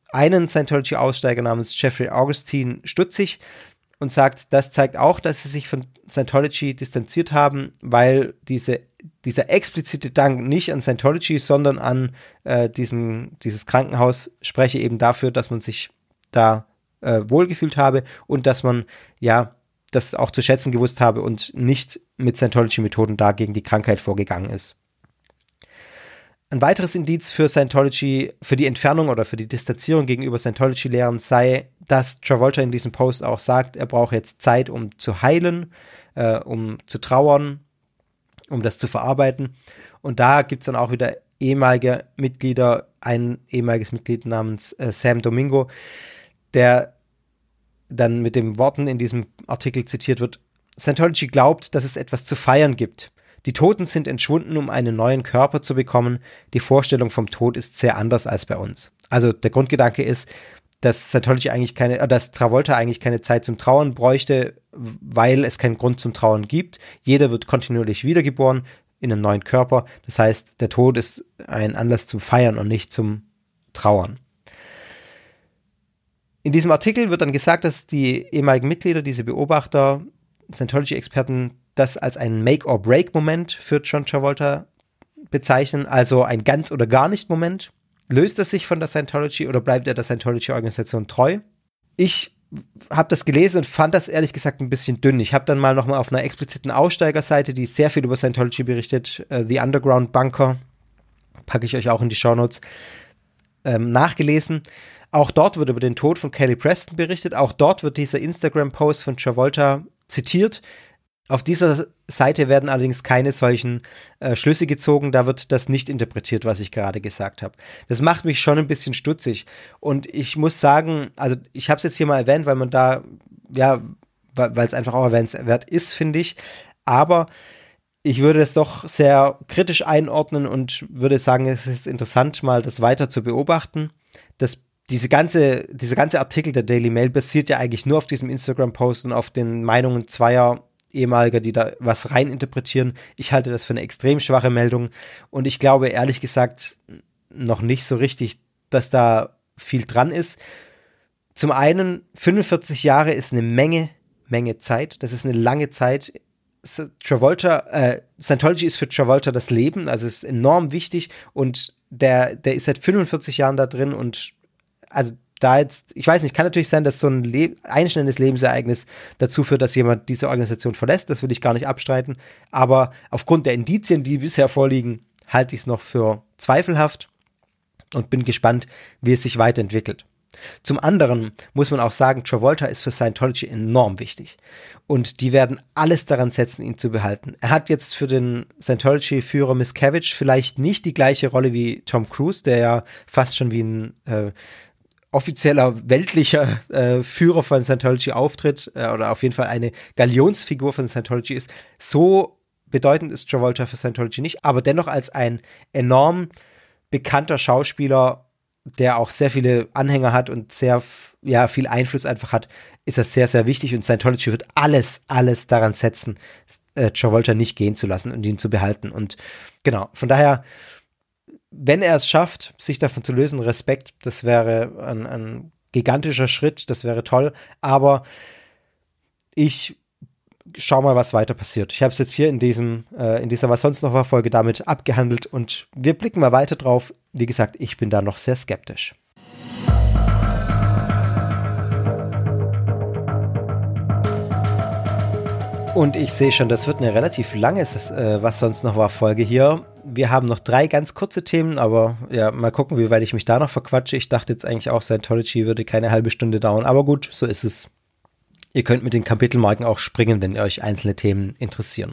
einen Scientology-Aussteiger namens Jeffrey Augustine stutzig und sagt, das zeigt auch, dass sie sich von Scientology distanziert haben, weil diese, dieser explizite Dank nicht an Scientology, sondern an äh, diesen, dieses Krankenhaus spreche eben dafür, dass man sich da äh, wohlgefühlt habe und dass man ja das auch zu schätzen gewusst habe und nicht mit Scientology-Methoden da gegen die Krankheit vorgegangen ist. Ein weiteres Indiz für Scientology, für die Entfernung oder für die Distanzierung gegenüber Scientology-Lehren sei, dass Travolta in diesem Post auch sagt, er braucht jetzt Zeit, um zu heilen, äh, um zu trauern, um das zu verarbeiten. Und da gibt es dann auch wieder ehemalige Mitglieder, ein ehemaliges Mitglied namens äh, Sam Domingo, der dann mit den Worten in diesem Artikel zitiert wird: Scientology glaubt, dass es etwas zu feiern gibt. Die Toten sind entschwunden, um einen neuen Körper zu bekommen. Die Vorstellung vom Tod ist sehr anders als bei uns. Also der Grundgedanke ist, dass Scientology eigentlich keine, äh, dass Travolta eigentlich keine Zeit zum Trauern bräuchte, weil es keinen Grund zum Trauern gibt. Jeder wird kontinuierlich wiedergeboren in einem neuen Körper. Das heißt, der Tod ist ein Anlass zum Feiern und nicht zum Trauern. In diesem Artikel wird dann gesagt, dass die ehemaligen Mitglieder, diese Beobachter, Scientology-Experten, das als einen Make-or-Break-Moment für John Travolta bezeichnen, also ein Ganz- oder Gar-nicht-Moment. Löst er sich von der Scientology oder bleibt er der Scientology-Organisation treu? Ich habe das gelesen und fand das ehrlich gesagt ein bisschen dünn. Ich habe dann mal nochmal auf einer expliziten Aussteigerseite, die sehr viel über Scientology berichtet, uh, The Underground Bunker, packe ich euch auch in die Shownotes, ähm, nachgelesen. Auch dort wird über den Tod von Kelly Preston berichtet. Auch dort wird dieser Instagram-Post von Travolta zitiert. Auf dieser Seite werden allerdings keine solchen äh, Schlüsse gezogen, da wird das nicht interpretiert, was ich gerade gesagt habe. Das macht mich schon ein bisschen stutzig und ich muss sagen, also ich habe es jetzt hier mal erwähnt, weil man da, ja, weil es einfach auch erwähnenswert ist, finde ich, aber ich würde es doch sehr kritisch einordnen und würde sagen, es ist interessant, mal das weiter zu beobachten. Das Diese ganze, dieser ganze Artikel der Daily Mail basiert ja eigentlich nur auf diesem Instagram-Post und auf den Meinungen zweier Ehemaliger, die da was rein interpretieren. Ich halte das für eine extrem schwache Meldung und ich glaube ehrlich gesagt noch nicht so richtig, dass da viel dran ist. Zum einen, fünfundvierzig Jahre ist eine Menge, Menge Zeit. Das ist eine lange Zeit. Travolta, äh, Scientology ist für Travolta das Leben, also ist enorm wichtig und der, der ist seit fünfundvierzig Jahren da drin und also da jetzt, ich weiß nicht, kann natürlich sein, dass so ein Le- einschneidendes Lebensereignis dazu führt, dass jemand diese Organisation verlässt, das will ich gar nicht abstreiten, aber aufgrund der Indizien, die bisher vorliegen, halte ich es noch für zweifelhaft und bin gespannt, wie es sich weiterentwickelt. Zum anderen muss man auch sagen, Travolta ist für Scientology enorm wichtig und die werden alles daran setzen, ihn zu behalten. Er hat jetzt für den Scientology-Führer Miscavige vielleicht nicht die gleiche Rolle wie Tom Cruise, der ja fast schon wie ein äh, offizieller weltlicher äh, Führer von Scientology auftritt äh, oder auf jeden Fall eine Galionsfigur von Scientology ist. So bedeutend ist Travolta für Scientology nicht, aber dennoch als ein enorm bekannter Schauspieler, der auch sehr viele Anhänger hat und sehr ja, viel Einfluss einfach hat, ist das sehr, sehr wichtig und Scientology wird alles, alles daran setzen, äh, Travolta nicht gehen zu lassen und ihn zu behalten. Und genau, von daher, wenn er es schafft, sich davon zu lösen, Respekt, das wäre ein, ein gigantischer Schritt, das wäre toll, aber ich schau mal, was weiter passiert. Ich habe es jetzt hier in diesem, äh, in dieser Was sonst noch war Folge damit abgehandelt und wir blicken mal weiter drauf. Wie gesagt, ich bin da noch sehr skeptisch. Und ich sehe schon, das wird eine relativ lange äh, Was sonst noch war Folge hier. Wir haben noch drei ganz kurze Themen, aber ja, mal gucken, wie weit ich mich da noch verquatsche. Ich dachte jetzt eigentlich auch, Scientology würde keine halbe Stunde dauern, aber gut, so ist es. Ihr könnt mit den Kapitelmarken auch springen, wenn euch einzelne Themen interessieren.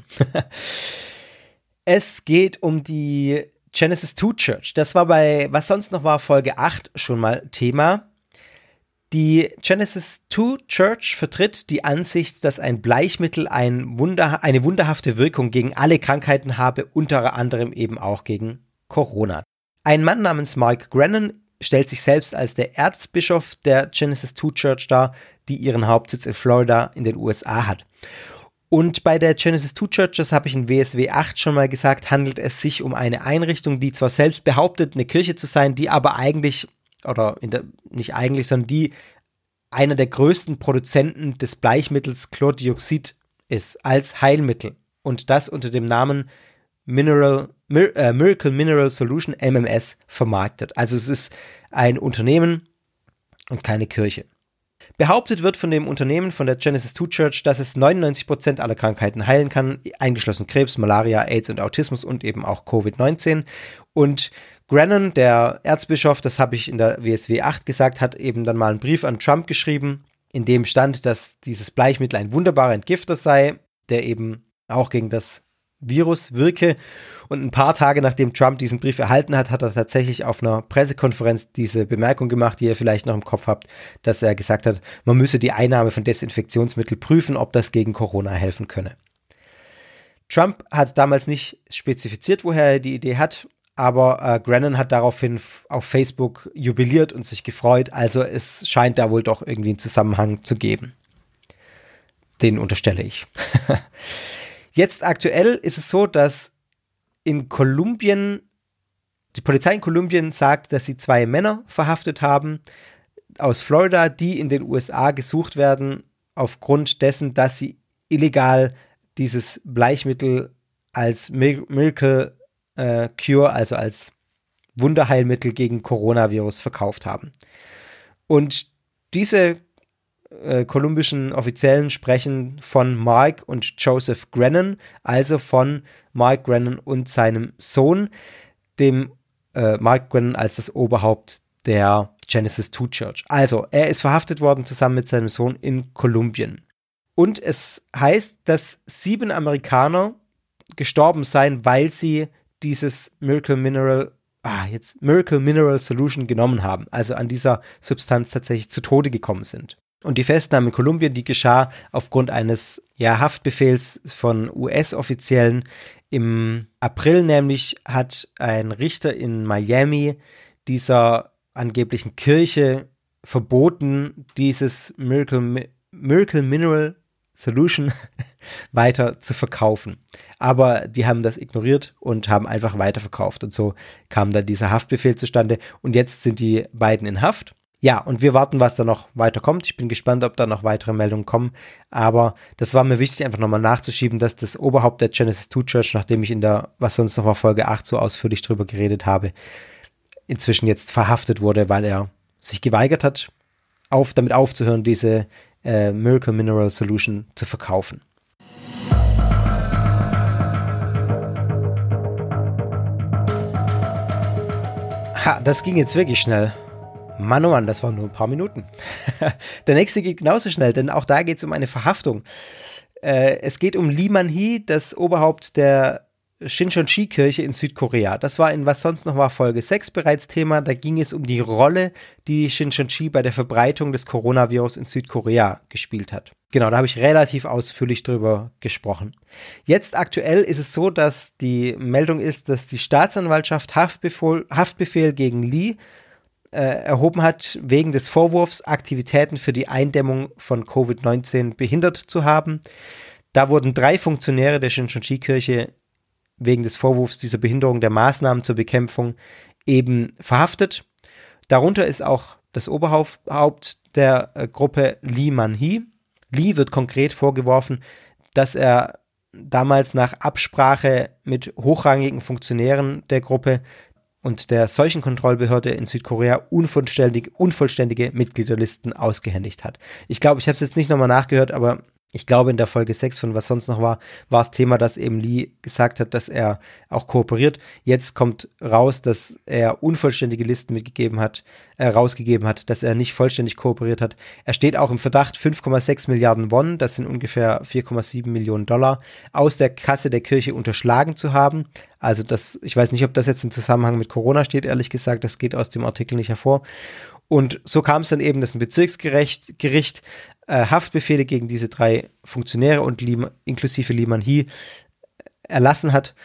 Es geht um die Genesis zwei Church. Das war bei Was sonst noch war Folge acht schon mal Thema. Die Genesis zwei Church vertritt die Ansicht, dass ein Bleichmittel ein Wunder, eine wunderhafte Wirkung gegen alle Krankheiten habe, unter anderem eben auch gegen Corona. Ein Mann namens Mark Grennan stellt sich selbst als der Erzbischof der Genesis zwei Church dar, die ihren Hauptsitz in Florida in den U S A hat. Und bei der Genesis zwei Church, das habe ich in W S W acht schon mal gesagt, handelt es sich um eine Einrichtung, die zwar selbst behauptet, eine Kirche zu sein, die aber eigentlich oder in der, nicht eigentlich, sondern die einer der größten Produzenten des Bleichmittels Chlordioxid ist, als Heilmittel. Und das unter dem Namen Mineral, Mir, äh, Miracle Mineral Solution, M M S, vermarktet. Also es ist ein Unternehmen und keine Kirche. Behauptet wird von dem Unternehmen, von der Genesis two Church, dass es neunundneunzig Prozent aller Krankheiten heilen kann, eingeschlossen Krebs, Malaria, AIDS und Autismus und eben auch Covid neunzehn. Und Grennan, der Erzbischof, das habe ich in der W S W acht gesagt, hat eben dann mal einen Brief an Trump geschrieben, in dem stand, dass dieses Bleichmittel ein wunderbarer Entgifter sei, der eben auch gegen das Virus wirke. Und ein paar Tage nachdem Trump diesen Brief erhalten hat, hat er tatsächlich auf einer Pressekonferenz diese Bemerkung gemacht, die ihr vielleicht noch im Kopf habt, dass er gesagt hat, man müsse die Einnahme von Desinfektionsmitteln prüfen, ob das gegen Corona helfen könne. Trump hat damals nicht spezifiziert, woher er die Idee hat, aber äh, Grennan hat daraufhin f- auf Facebook jubiliert und sich gefreut, also es scheint da wohl doch irgendwie einen Zusammenhang zu geben. Den unterstelle ich. Jetzt aktuell ist es so, dass in Kolumbien, die Polizei in Kolumbien sagt, dass sie zwei Männer verhaftet haben aus Florida, die in den U S A gesucht werden, aufgrund dessen, dass sie illegal dieses Bleichmittel als Mir- Miracle äh, Cure, also als Wunderheilmittel gegen Coronavirus verkauft haben. Und diese äh, kolumbischen Offiziellen sprechen von Mark und Joseph Grennan, also von Mark Grennan und seinem Sohn, dem äh, Mark Grennan als das Oberhaupt der Genesis two Church. Also, er ist verhaftet worden zusammen mit seinem Sohn in Kolumbien. Und es heißt, dass sieben Amerikaner gestorben seien, weil sie dieses Miracle Mineral, ah, jetzt Miracle Mineral Solution genommen haben, also an dieser Substanz tatsächlich zu Tode gekommen sind. Und die Festnahme in Kolumbien, die geschah aufgrund eines ja, Haftbefehls von U S-Offiziellen. Im April nämlich hat ein Richter in Miami dieser angeblichen Kirche verboten, dieses Miracle, Miracle Mineral Solution weiter zu verkaufen. Aber die haben das ignoriert und haben einfach weiterverkauft. Und so kam dann dieser Haftbefehl zustande. Und jetzt sind die beiden in Haft. Ja, und wir warten, was da noch weiter kommt. Ich bin gespannt, ob da noch weitere Meldungen kommen. Aber das war mir wichtig, einfach nochmal nachzuschieben, dass das Oberhaupt der Genesis two Church, nachdem ich in der, was sonst noch war, Folge acht so ausführlich drüber geredet habe, inzwischen jetzt verhaftet wurde, weil er sich geweigert hat, auf, damit aufzuhören, diese äh, Miracle Mineral Solution zu verkaufen. Ha, das ging jetzt wirklich schnell. Mann, oh Mann, das waren nur ein paar Minuten. Der nächste geht genauso schnell, denn auch da geht es um eine Verhaftung. Äh, es geht um Lee Man-hee, das Oberhaupt der Shincheonji-Kirche in Südkorea. Das war in Was sonst noch war Folge sechs bereits Thema. Da ging es um die Rolle, die Shincheonji bei der Verbreitung des Coronavirus in Südkorea gespielt hat. Genau, da habe ich relativ ausführlich drüber gesprochen. Jetzt aktuell ist es so, dass die Meldung ist, dass die Staatsanwaltschaft Haftbefehl, Haftbefehl gegen Lee äh, erhoben hat, wegen des Vorwurfs, Aktivitäten für die Eindämmung von Covid neunzehn behindert zu haben. Da wurden drei Funktionäre der Shincheonji-Kirche wegen des Vorwurfs dieser Behinderung der Maßnahmen zur Bekämpfung eben verhaftet. Darunter ist auch das Oberhaupt der äh, Gruppe Lee Man-hee. Lee wird konkret vorgeworfen, dass er damals nach Absprache mit hochrangigen Funktionären der Gruppe und der Seuchenkontrollbehörde in Südkorea unvollständig, unvollständige Mitgliederlisten ausgehändigt hat. Ich glaube, ich habe es jetzt nicht nochmal nachgehört, aber ich glaube, in der Folge sechs von Was sonst noch war, war es Thema, dass eben Lee gesagt hat, dass er auch kooperiert. Jetzt kommt raus, dass er unvollständige Listen mitgegeben hat, äh, rausgegeben hat, dass er nicht vollständig kooperiert hat. Er steht auch im Verdacht, fünf Komma sechs Milliarden Won, das sind ungefähr vier Komma sieben Millionen Dollar, aus der Kasse der Kirche unterschlagen zu haben. Also das, ich weiß nicht, ob das jetzt im Zusammenhang mit Corona steht, ehrlich gesagt, das geht aus dem Artikel nicht hervor. Und so kam es dann eben, dass ein Bezirksgericht Gericht, äh, Haftbefehle gegen diese drei Funktionäre und Lee, inklusive Lee Man-hee erlassen hat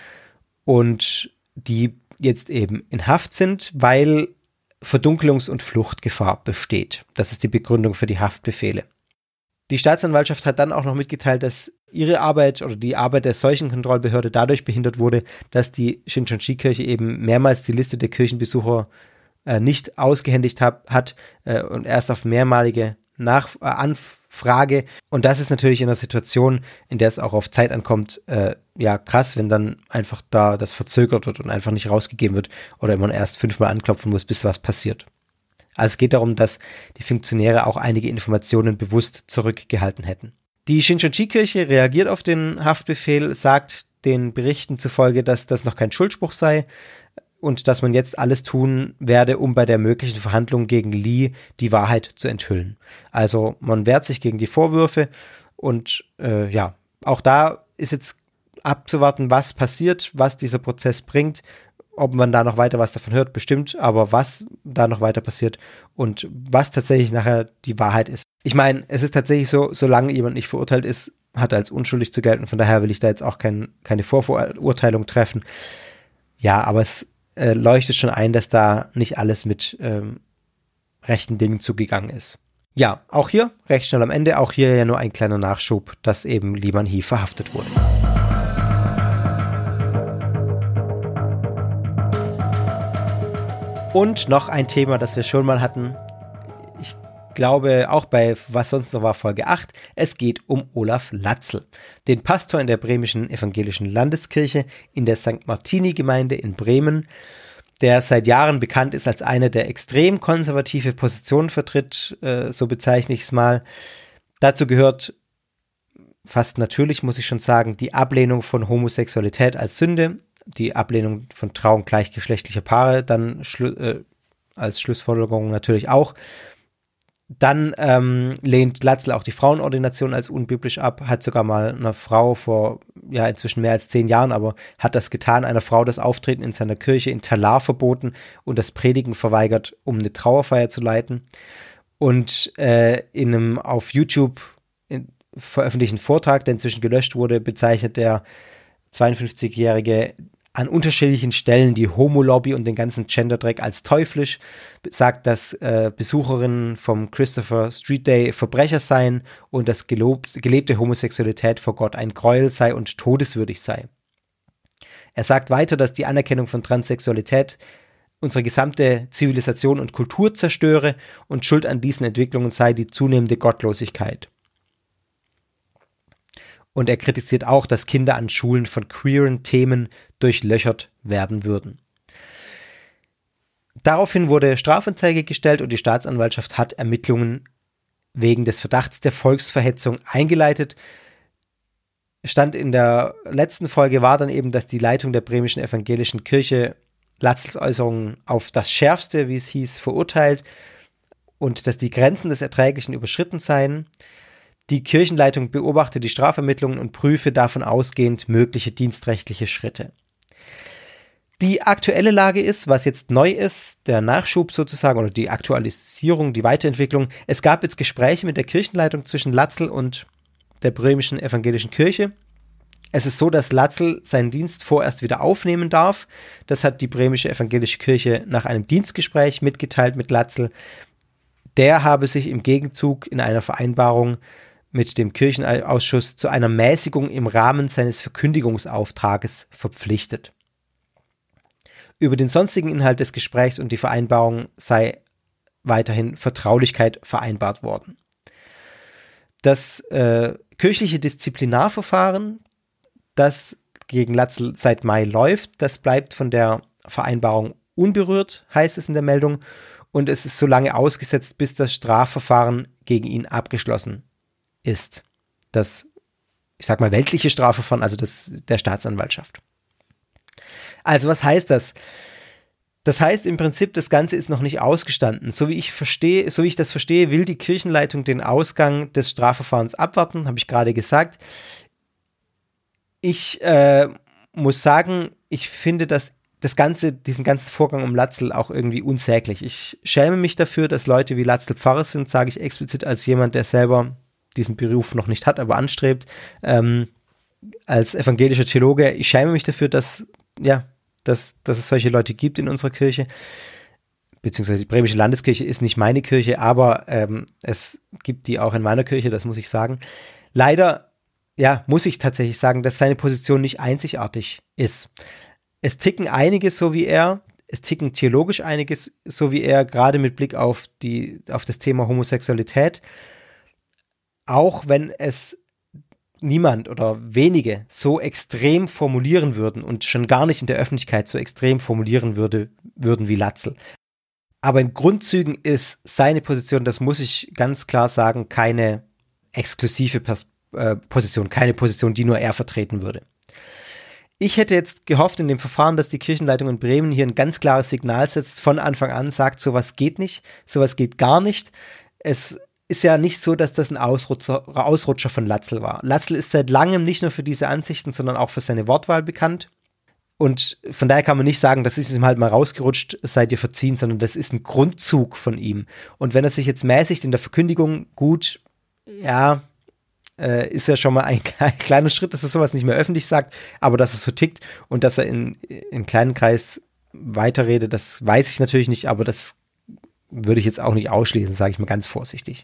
und die jetzt eben in Haft sind, weil Verdunkelungs- und Fluchtgefahr besteht. Das ist die Begründung für die Haftbefehle. Die Staatsanwaltschaft hat dann auch noch mitgeteilt, dass ihre Arbeit oder die Arbeit der Seuchenkontrollbehörde dadurch behindert wurde, dass die Shincheonji-Kirche eben mehrmals die Liste der Kirchenbesucher äh, nicht ausgehändigt hab, hat äh, und erst auf mehrmalige Nach äh, Anfrage. Und das ist natürlich in einer Situation, in der es auch auf Zeit ankommt, äh, ja krass, wenn dann einfach da das verzögert wird und einfach nicht rausgegeben wird oder man erst fünfmal anklopfen muss, bis was passiert. Also es geht darum, dass die Funktionäre auch einige Informationen bewusst zurückgehalten hätten. Die Shincheonji-Kirche reagiert auf den Haftbefehl, sagt den Berichten zufolge, dass das noch kein Schuldspruch sei und dass man jetzt alles tun werde, um bei der möglichen Verhandlung gegen Lee die Wahrheit zu enthüllen. Also man wehrt sich gegen die Vorwürfe und äh, ja, auch da ist jetzt abzuwarten, was passiert, was dieser Prozess bringt. Ob man da noch weiter was davon hört, bestimmt, aber was da noch weiter passiert und was tatsächlich nachher die Wahrheit ist. Ich meine, es ist tatsächlich so, solange jemand nicht verurteilt ist, hat er als unschuldig zu gelten. Von daher will ich da jetzt auch kein, keine Vorverurteilung treffen. Ja, aber es äh, leuchtet schon ein, dass da nicht alles mit ähm, rechten Dingen zugegangen ist. Ja, auch hier, recht schnell am Ende, auch hier ja nur ein kleiner Nachschub, dass eben Lee Man-hee verhaftet wurde. Und noch ein Thema, das wir schon mal hatten. Ich glaube, auch bei Was sonst noch war, Folge acht. Es geht um Olaf Latzl, den Pastor in der bremischen evangelischen Landeskirche in der Sankt Martini-Gemeinde in Bremen, der seit Jahren bekannt ist als einer, der extrem konservative Positionen vertritt, äh, so bezeichne ich es mal. Dazu gehört fast natürlich, muss ich schon sagen, die Ablehnung von Homosexualität als Sünde, die Ablehnung von Trauung gleichgeschlechtlicher Paare dann schlu- äh, als Schlussfolgerung natürlich auch. Dann ähm, lehnt Latzl auch die Frauenordination als unbiblisch ab, hat sogar mal einer Frau vor, ja inzwischen mehr als zehn Jahren, aber hat das getan, einer Frau das Auftreten in seiner Kirche in Talar verboten und das Predigen verweigert, um eine Trauerfeier zu leiten. Und äh, in einem auf YouTube in, veröffentlichten Vortrag, der inzwischen gelöscht wurde, bezeichnet der zweiundfünfzigjährige an unterschiedlichen Stellen die Homo-Lobby und den ganzen Gender-Dreck als teuflisch, sagt, dass äh, Besucherinnen vom Christopher Street Day Verbrecher seien und dass gelobt, gelebte Homosexualität vor Gott ein Gräuel sei und todeswürdig sei. Er sagt weiter, dass die Anerkennung von Transsexualität unsere gesamte Zivilisation und Kultur zerstöre und Schuld an diesen Entwicklungen sei die zunehmende Gottlosigkeit. Und er kritisiert auch, dass Kinder an Schulen von queeren Themen durchlöchert werden würden. Daraufhin wurde Strafanzeige gestellt und die Staatsanwaltschaft hat Ermittlungen wegen des Verdachts der Volksverhetzung eingeleitet. Stand in der letzten Folge war dann eben, dass die Leitung der bremischen evangelischen Kirche Latzls Äußerungen auf das Schärfste, wie es hieß, verurteilt und dass die Grenzen des Erträglichen überschritten seien. Die Kirchenleitung beobachte die Strafermittlungen und prüfe davon ausgehend mögliche dienstrechtliche Schritte. Die aktuelle Lage ist, was jetzt neu ist, der Nachschub sozusagen oder die Aktualisierung, die Weiterentwicklung. Es gab jetzt Gespräche mit der Kirchenleitung zwischen Latzl und der bremischen evangelischen Kirche. Es ist so, dass Latzl seinen Dienst vorerst wieder aufnehmen darf. Das hat die bremische evangelische Kirche nach einem Dienstgespräch mitgeteilt mit Latzl. Der habe sich im Gegenzug in einer Vereinbarung mit dem Kirchenausschuss zu einer Mäßigung im Rahmen seines Verkündigungsauftrages verpflichtet. Über den sonstigen Inhalt des Gesprächs und die Vereinbarung sei weiterhin Vertraulichkeit vereinbart worden. Das äh, kirchliche Disziplinarverfahren, das gegen Latzl seit Mai läuft, das bleibt von der Vereinbarung unberührt, heißt es in der Meldung, und es ist so lange ausgesetzt, bis das Strafverfahren gegen ihn abgeschlossen ist. Das, ich sag mal, weltliche Strafverfahren, also das der Staatsanwaltschaft. Also was heißt das? Das heißt im Prinzip, das Ganze ist noch nicht ausgestanden. So wie ich verstehe, so wie ich das verstehe, will die Kirchenleitung den Ausgang des Strafverfahrens abwarten, habe ich gerade gesagt. Ich äh, muss sagen, ich finde das, das Ganze, diesen ganzen Vorgang um Latzl auch irgendwie unsäglich. Ich schäme mich dafür, dass Leute wie Latzl Pfarrer sind, sage ich explizit als jemand, der selber diesen Beruf noch nicht hat, aber anstrebt. Ähm, als evangelischer Theologe, ich schäme mich dafür, dass, ja, dass, dass es solche Leute gibt in unserer Kirche. Beziehungsweise die bremische Landeskirche ist nicht meine Kirche, aber ähm, es gibt die auch in meiner Kirche, das muss ich sagen. Leider, ja, muss ich tatsächlich sagen, dass seine Position nicht einzigartig ist. Es ticken einige so wie er. es ticken theologisch einiges, so wie er, gerade mit Blick auf, die, auf das Thema Homosexualität. Auch wenn es niemand oder wenige so extrem formulieren würden und schon gar nicht in der Öffentlichkeit so extrem formulieren würde, würden wie Latzl. Aber in Grundzügen ist seine Position, das muss ich ganz klar sagen, keine exklusive Pers- äh, Position, keine Position, die nur er vertreten würde. Ich hätte jetzt gehofft in dem Verfahren, dass die Kirchenleitung in Bremen hier ein ganz klares Signal setzt, von Anfang an sagt, sowas geht nicht, sowas geht gar nicht. Es ist ja nicht so, dass das ein Ausrutscher, Ausrutscher von Latzl war. Latzl ist seit langem nicht nur für diese Ansichten, sondern auch für seine Wortwahl bekannt. Und von daher kann man nicht sagen, das ist ihm halt mal rausgerutscht, seid ihr verziehen, sondern das ist ein Grundzug von ihm. Und wenn er sich jetzt mäßigt in der Verkündigung, gut, ja, äh, ist ja schon mal ein kleiner Schritt, dass er sowas nicht mehr öffentlich sagt, aber dass er so tickt und dass er in, in kleinen Kreis weiterredet, das weiß ich natürlich nicht, aber das würde ich jetzt auch nicht ausschließen, sage ich mal ganz vorsichtig.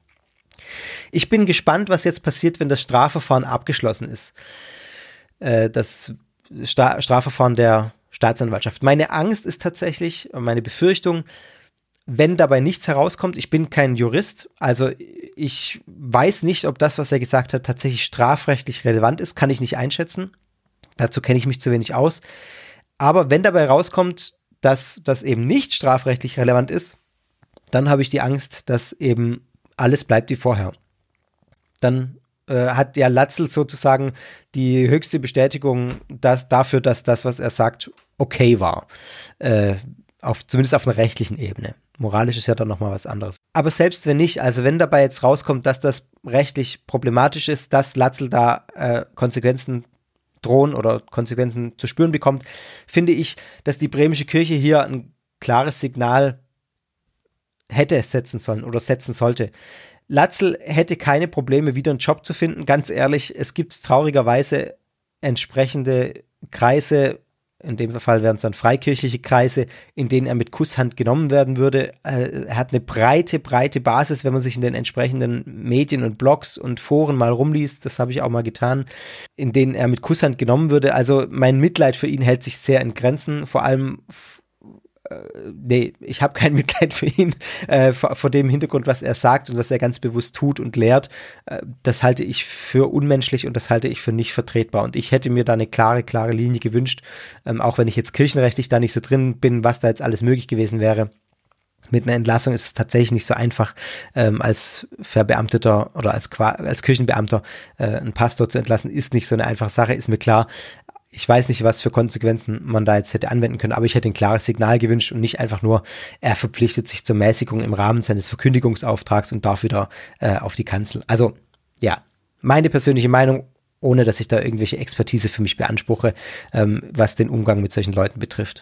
Ich bin gespannt, was jetzt passiert, wenn das Strafverfahren abgeschlossen ist. Äh, das Sta- Strafverfahren der Staatsanwaltschaft. Meine Angst ist tatsächlich, meine Befürchtung, wenn dabei nichts herauskommt, ich bin kein Jurist, also ich weiß nicht, ob das, was er gesagt hat, tatsächlich strafrechtlich relevant ist, kann ich nicht einschätzen. Dazu kenne ich mich zu wenig aus. Aber wenn dabei rauskommt, dass das eben nicht strafrechtlich relevant ist, dann habe ich die Angst, dass eben alles bleibt wie vorher. Dann äh, hat ja Latzl sozusagen die höchste Bestätigung dass, dafür, dass das, was er sagt, okay war. Äh, auf, zumindest auf einer rechtlichen Ebene. Moralisch ist ja dann nochmal was anderes. Aber selbst wenn nicht, also wenn dabei jetzt rauskommt, dass das rechtlich problematisch ist, dass Latzl da äh, Konsequenzen drohen oder Konsequenzen zu spüren bekommt, finde ich, dass die bremische Kirche hier ein klares Signal hätte setzen sollen oder setzen sollte. Latzl hätte keine Probleme, wieder einen Job zu finden. Ganz ehrlich, es gibt traurigerweise entsprechende Kreise, in dem Fall wären es dann freikirchliche Kreise, in denen er mit Kusshand genommen werden würde. Er hat eine breite, breite Basis, wenn man sich in den entsprechenden Medien und Blogs und Foren mal rumliest, das habe ich auch mal getan, in denen er mit Kusshand genommen würde. Also mein Mitleid für ihn hält sich sehr in Grenzen, vor allem nee, ich habe kein Mitleid für ihn, äh, vor, vor dem Hintergrund, was er sagt und was er ganz bewusst tut und lehrt. Äh, das halte ich für unmenschlich und das halte ich für nicht vertretbar. Und ich hätte mir da eine klare, klare Linie gewünscht, ähm, auch wenn ich jetzt kirchenrechtlich da nicht so drin bin, was da jetzt alles möglich gewesen wäre. Mit einer Entlassung ist es tatsächlich nicht so einfach, ähm, als Verbeamteter oder als, als Kirchenbeamter äh, einen Pastor zu entlassen, ist nicht so eine einfache Sache, ist mir klar. Ich weiß nicht, was für Konsequenzen man da jetzt hätte anwenden können, aber ich hätte ein klares Signal gewünscht und nicht einfach nur, er verpflichtet sich zur Mäßigung im Rahmen seines Verkündigungsauftrags und darf wieder äh, auf die Kanzel. Also, ja, meine persönliche Meinung, ohne dass ich da irgendwelche Expertise für mich beanspruche, ähm, was den Umgang mit solchen Leuten betrifft.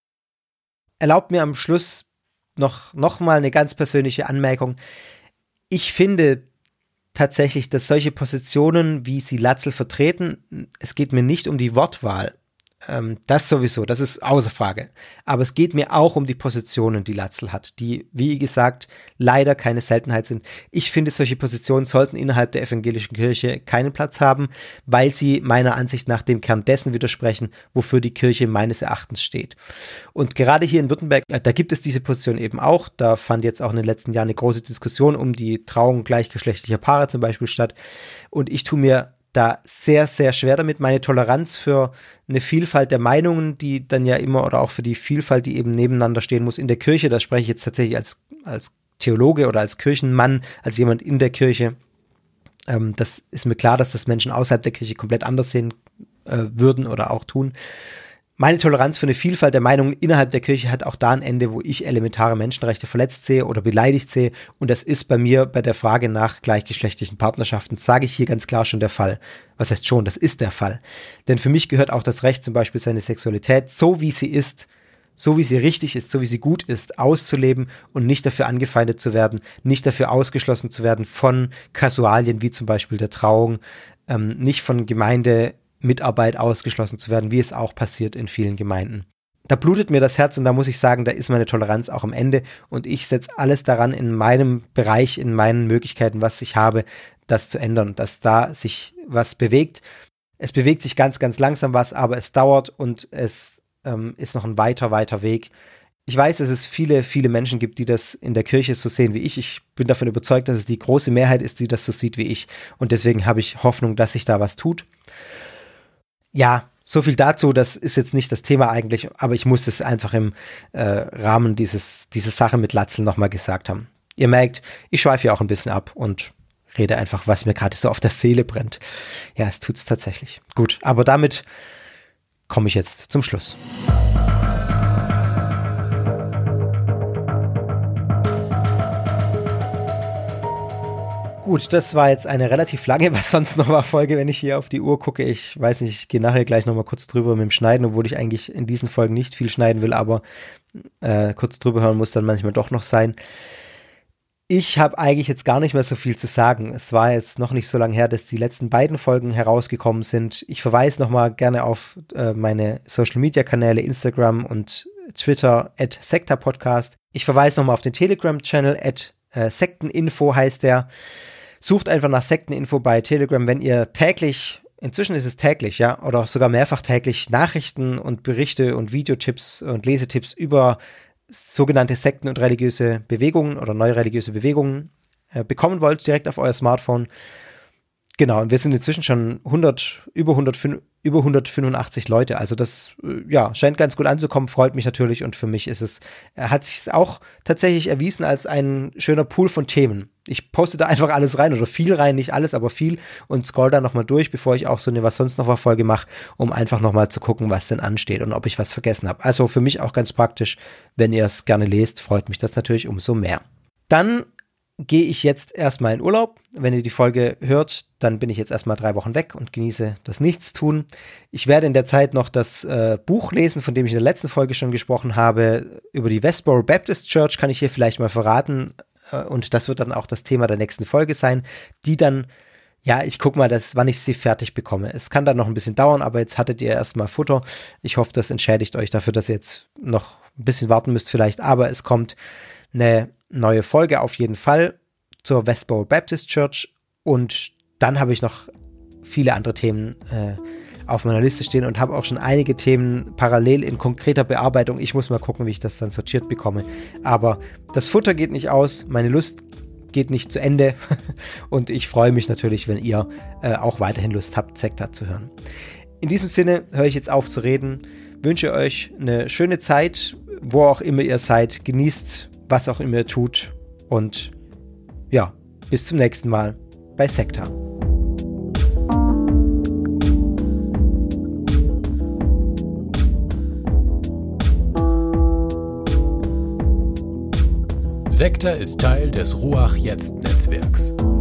Erlaubt mir am Schluss noch, noch mal eine ganz persönliche Anmerkung. Ich finde tatsächlich, dass solche Positionen, wie sie Latzl vertreten, es geht mir nicht um die Wortwahl. Ähm, das sowieso, das ist außer Frage. Aber es geht mir auch um die Positionen, die Latzl hat, die, wie gesagt, leider keine Seltenheit sind. Ich finde, solche Positionen sollten innerhalb der evangelischen Kirche keinen Platz haben, weil sie meiner Ansicht nach dem Kern dessen widersprechen, wofür die Kirche meines Erachtens steht. Und gerade hier in Württemberg, da gibt es diese Position eben auch. Da fand jetzt auch in den letzten Jahren eine große Diskussion um die Trauung gleichgeschlechtlicher Paare zum Beispiel statt. Und ich tue mir da sehr, sehr schwer damit. Meine Toleranz für eine Vielfalt der Meinungen, die dann ja immer, oder auch für die Vielfalt, die eben nebeneinander stehen muss in der Kirche, das spreche ich jetzt tatsächlich als, als Theologe oder als Kirchenmann, als jemand in der Kirche. Ähm, das ist mir klar, dass das Menschen außerhalb der Kirche komplett anders sehen äh, würden oder auch tun. Meine Toleranz für eine Vielfalt der Meinungen innerhalb der Kirche hat auch da ein Ende, wo ich elementare Menschenrechte verletzt sehe oder beleidigt sehe. Und das ist bei mir bei der Frage nach gleichgeschlechtlichen Partnerschaften, sage ich hier ganz klar schon der Fall. Was heißt schon, das ist der Fall. Denn für mich gehört auch das Recht, zum Beispiel seine Sexualität, so wie sie ist, so wie sie richtig ist, so wie sie gut ist, auszuleben und nicht dafür angefeindet zu werden, nicht dafür ausgeschlossen zu werden von Kasualien wie zum Beispiel der Trauung, ähm, nicht von Gemeinde Mitarbeit ausgeschlossen zu werden, wie es auch passiert in vielen Gemeinden. Da blutet mir das Herz und da muss ich sagen, da ist meine Toleranz auch am Ende und ich setze alles daran in meinem Bereich, in meinen Möglichkeiten, was ich habe, das zu ändern, dass da sich was bewegt. Es bewegt sich ganz, ganz langsam was, aber es dauert und es ähm, ist noch ein weiter, weiter Weg. Ich weiß, dass es viele, viele Menschen gibt, die das in der Kirche so sehen wie ich. Ich bin davon überzeugt, dass es die große Mehrheit ist, die das so sieht wie ich. Und deswegen habe ich Hoffnung, dass sich da was tut. Ja, so viel dazu. Das ist jetzt nicht das Thema eigentlich, aber ich muss es einfach im äh, Rahmen dieses, dieser Sache mit Latzel nochmal gesagt haben. Ihr merkt, ich schweife ja auch ein bisschen ab und rede einfach, was mir gerade so auf der Seele brennt. Ja, es tut's tatsächlich. Gut, aber damit komme ich jetzt zum Schluss. Gut, das war jetzt eine relativ lange, was sonst noch war, Folge, wenn ich hier auf die Uhr gucke. Ich weiß nicht, ich gehe nachher gleich noch mal kurz drüber mit dem Schneiden, obwohl ich eigentlich in diesen Folgen nicht viel schneiden will, aber äh, kurz drüber hören muss dann manchmal doch noch sein. Ich habe eigentlich jetzt gar nicht mehr so viel zu sagen. Es war jetzt noch nicht so lange her, dass die letzten beiden Folgen herausgekommen sind. Ich verweise noch mal gerne auf äh, meine Social-Media-Kanäle, Instagram und Twitter, at sektapodcast. Ich verweise noch mal auf den Telegram-Channel, at äh, sekteninfo heißt der. Sucht einfach nach Sekteninfo bei Telegram, wenn ihr täglich, inzwischen ist es täglich, ja, oder sogar mehrfach täglich Nachrichten und Berichte und Videotipps und Lesetipps über sogenannte Sekten und religiöse Bewegungen oder neue religiöse Bewegungen äh, bekommen wollt, direkt auf euer Smartphone. Genau, und wir sind inzwischen schon hundert, über, hundert, über hundertfünfundachtzig Leute, also das äh, ja, scheint ganz gut anzukommen, freut mich natürlich und für mich ist es, äh, hat sich auch tatsächlich erwiesen als ein schöner Pool von Themen. Ich poste da einfach alles rein oder viel rein, nicht alles, aber viel und scroll da nochmal durch, bevor ich auch so eine Was sonst noch war Folge mache, um einfach nochmal zu gucken, was denn ansteht und ob ich was vergessen habe. Also für mich auch ganz praktisch, wenn ihr es gerne lest, freut mich das natürlich umso mehr. Dann gehe ich jetzt erstmal in Urlaub. Wenn ihr die Folge hört, dann bin ich jetzt erstmal drei Wochen weg und genieße das Nichtstun. Ich werde in der Zeit noch das äh, Buch lesen, von dem ich in der letzten Folge schon gesprochen habe. Über die Westboro Baptist Church kann ich hier vielleicht mal verraten. Und das wird dann auch das Thema der nächsten Folge sein, die dann, ja, ich gucke mal, dass, wann ich sie fertig bekomme. Es kann dann noch ein bisschen dauern, aber jetzt hattet ihr erstmal Futter. Ich hoffe, das entschädigt euch dafür, dass ihr jetzt noch ein bisschen warten müsst vielleicht. Aber es kommt eine neue Folge auf jeden Fall zur Westboro Baptist Church. Und dann habe ich noch viele andere Themen äh, auf meiner Liste stehen und habe auch schon einige Themen parallel in konkreter Bearbeitung. Ich muss mal gucken, wie ich das dann sortiert bekomme. Aber das Futter geht nicht aus, meine Lust geht nicht zu Ende und ich freue mich natürlich, wenn ihr äh, auch weiterhin Lust habt, Sekta zu hören. In diesem Sinne höre ich jetzt auf zu reden, wünsche euch eine schöne Zeit, wo auch immer ihr seid, genießt, was auch immer ihr tut und ja, bis zum nächsten Mal bei Sekta. Sekta ist Teil des Ruach-Jetzt-Netzwerks.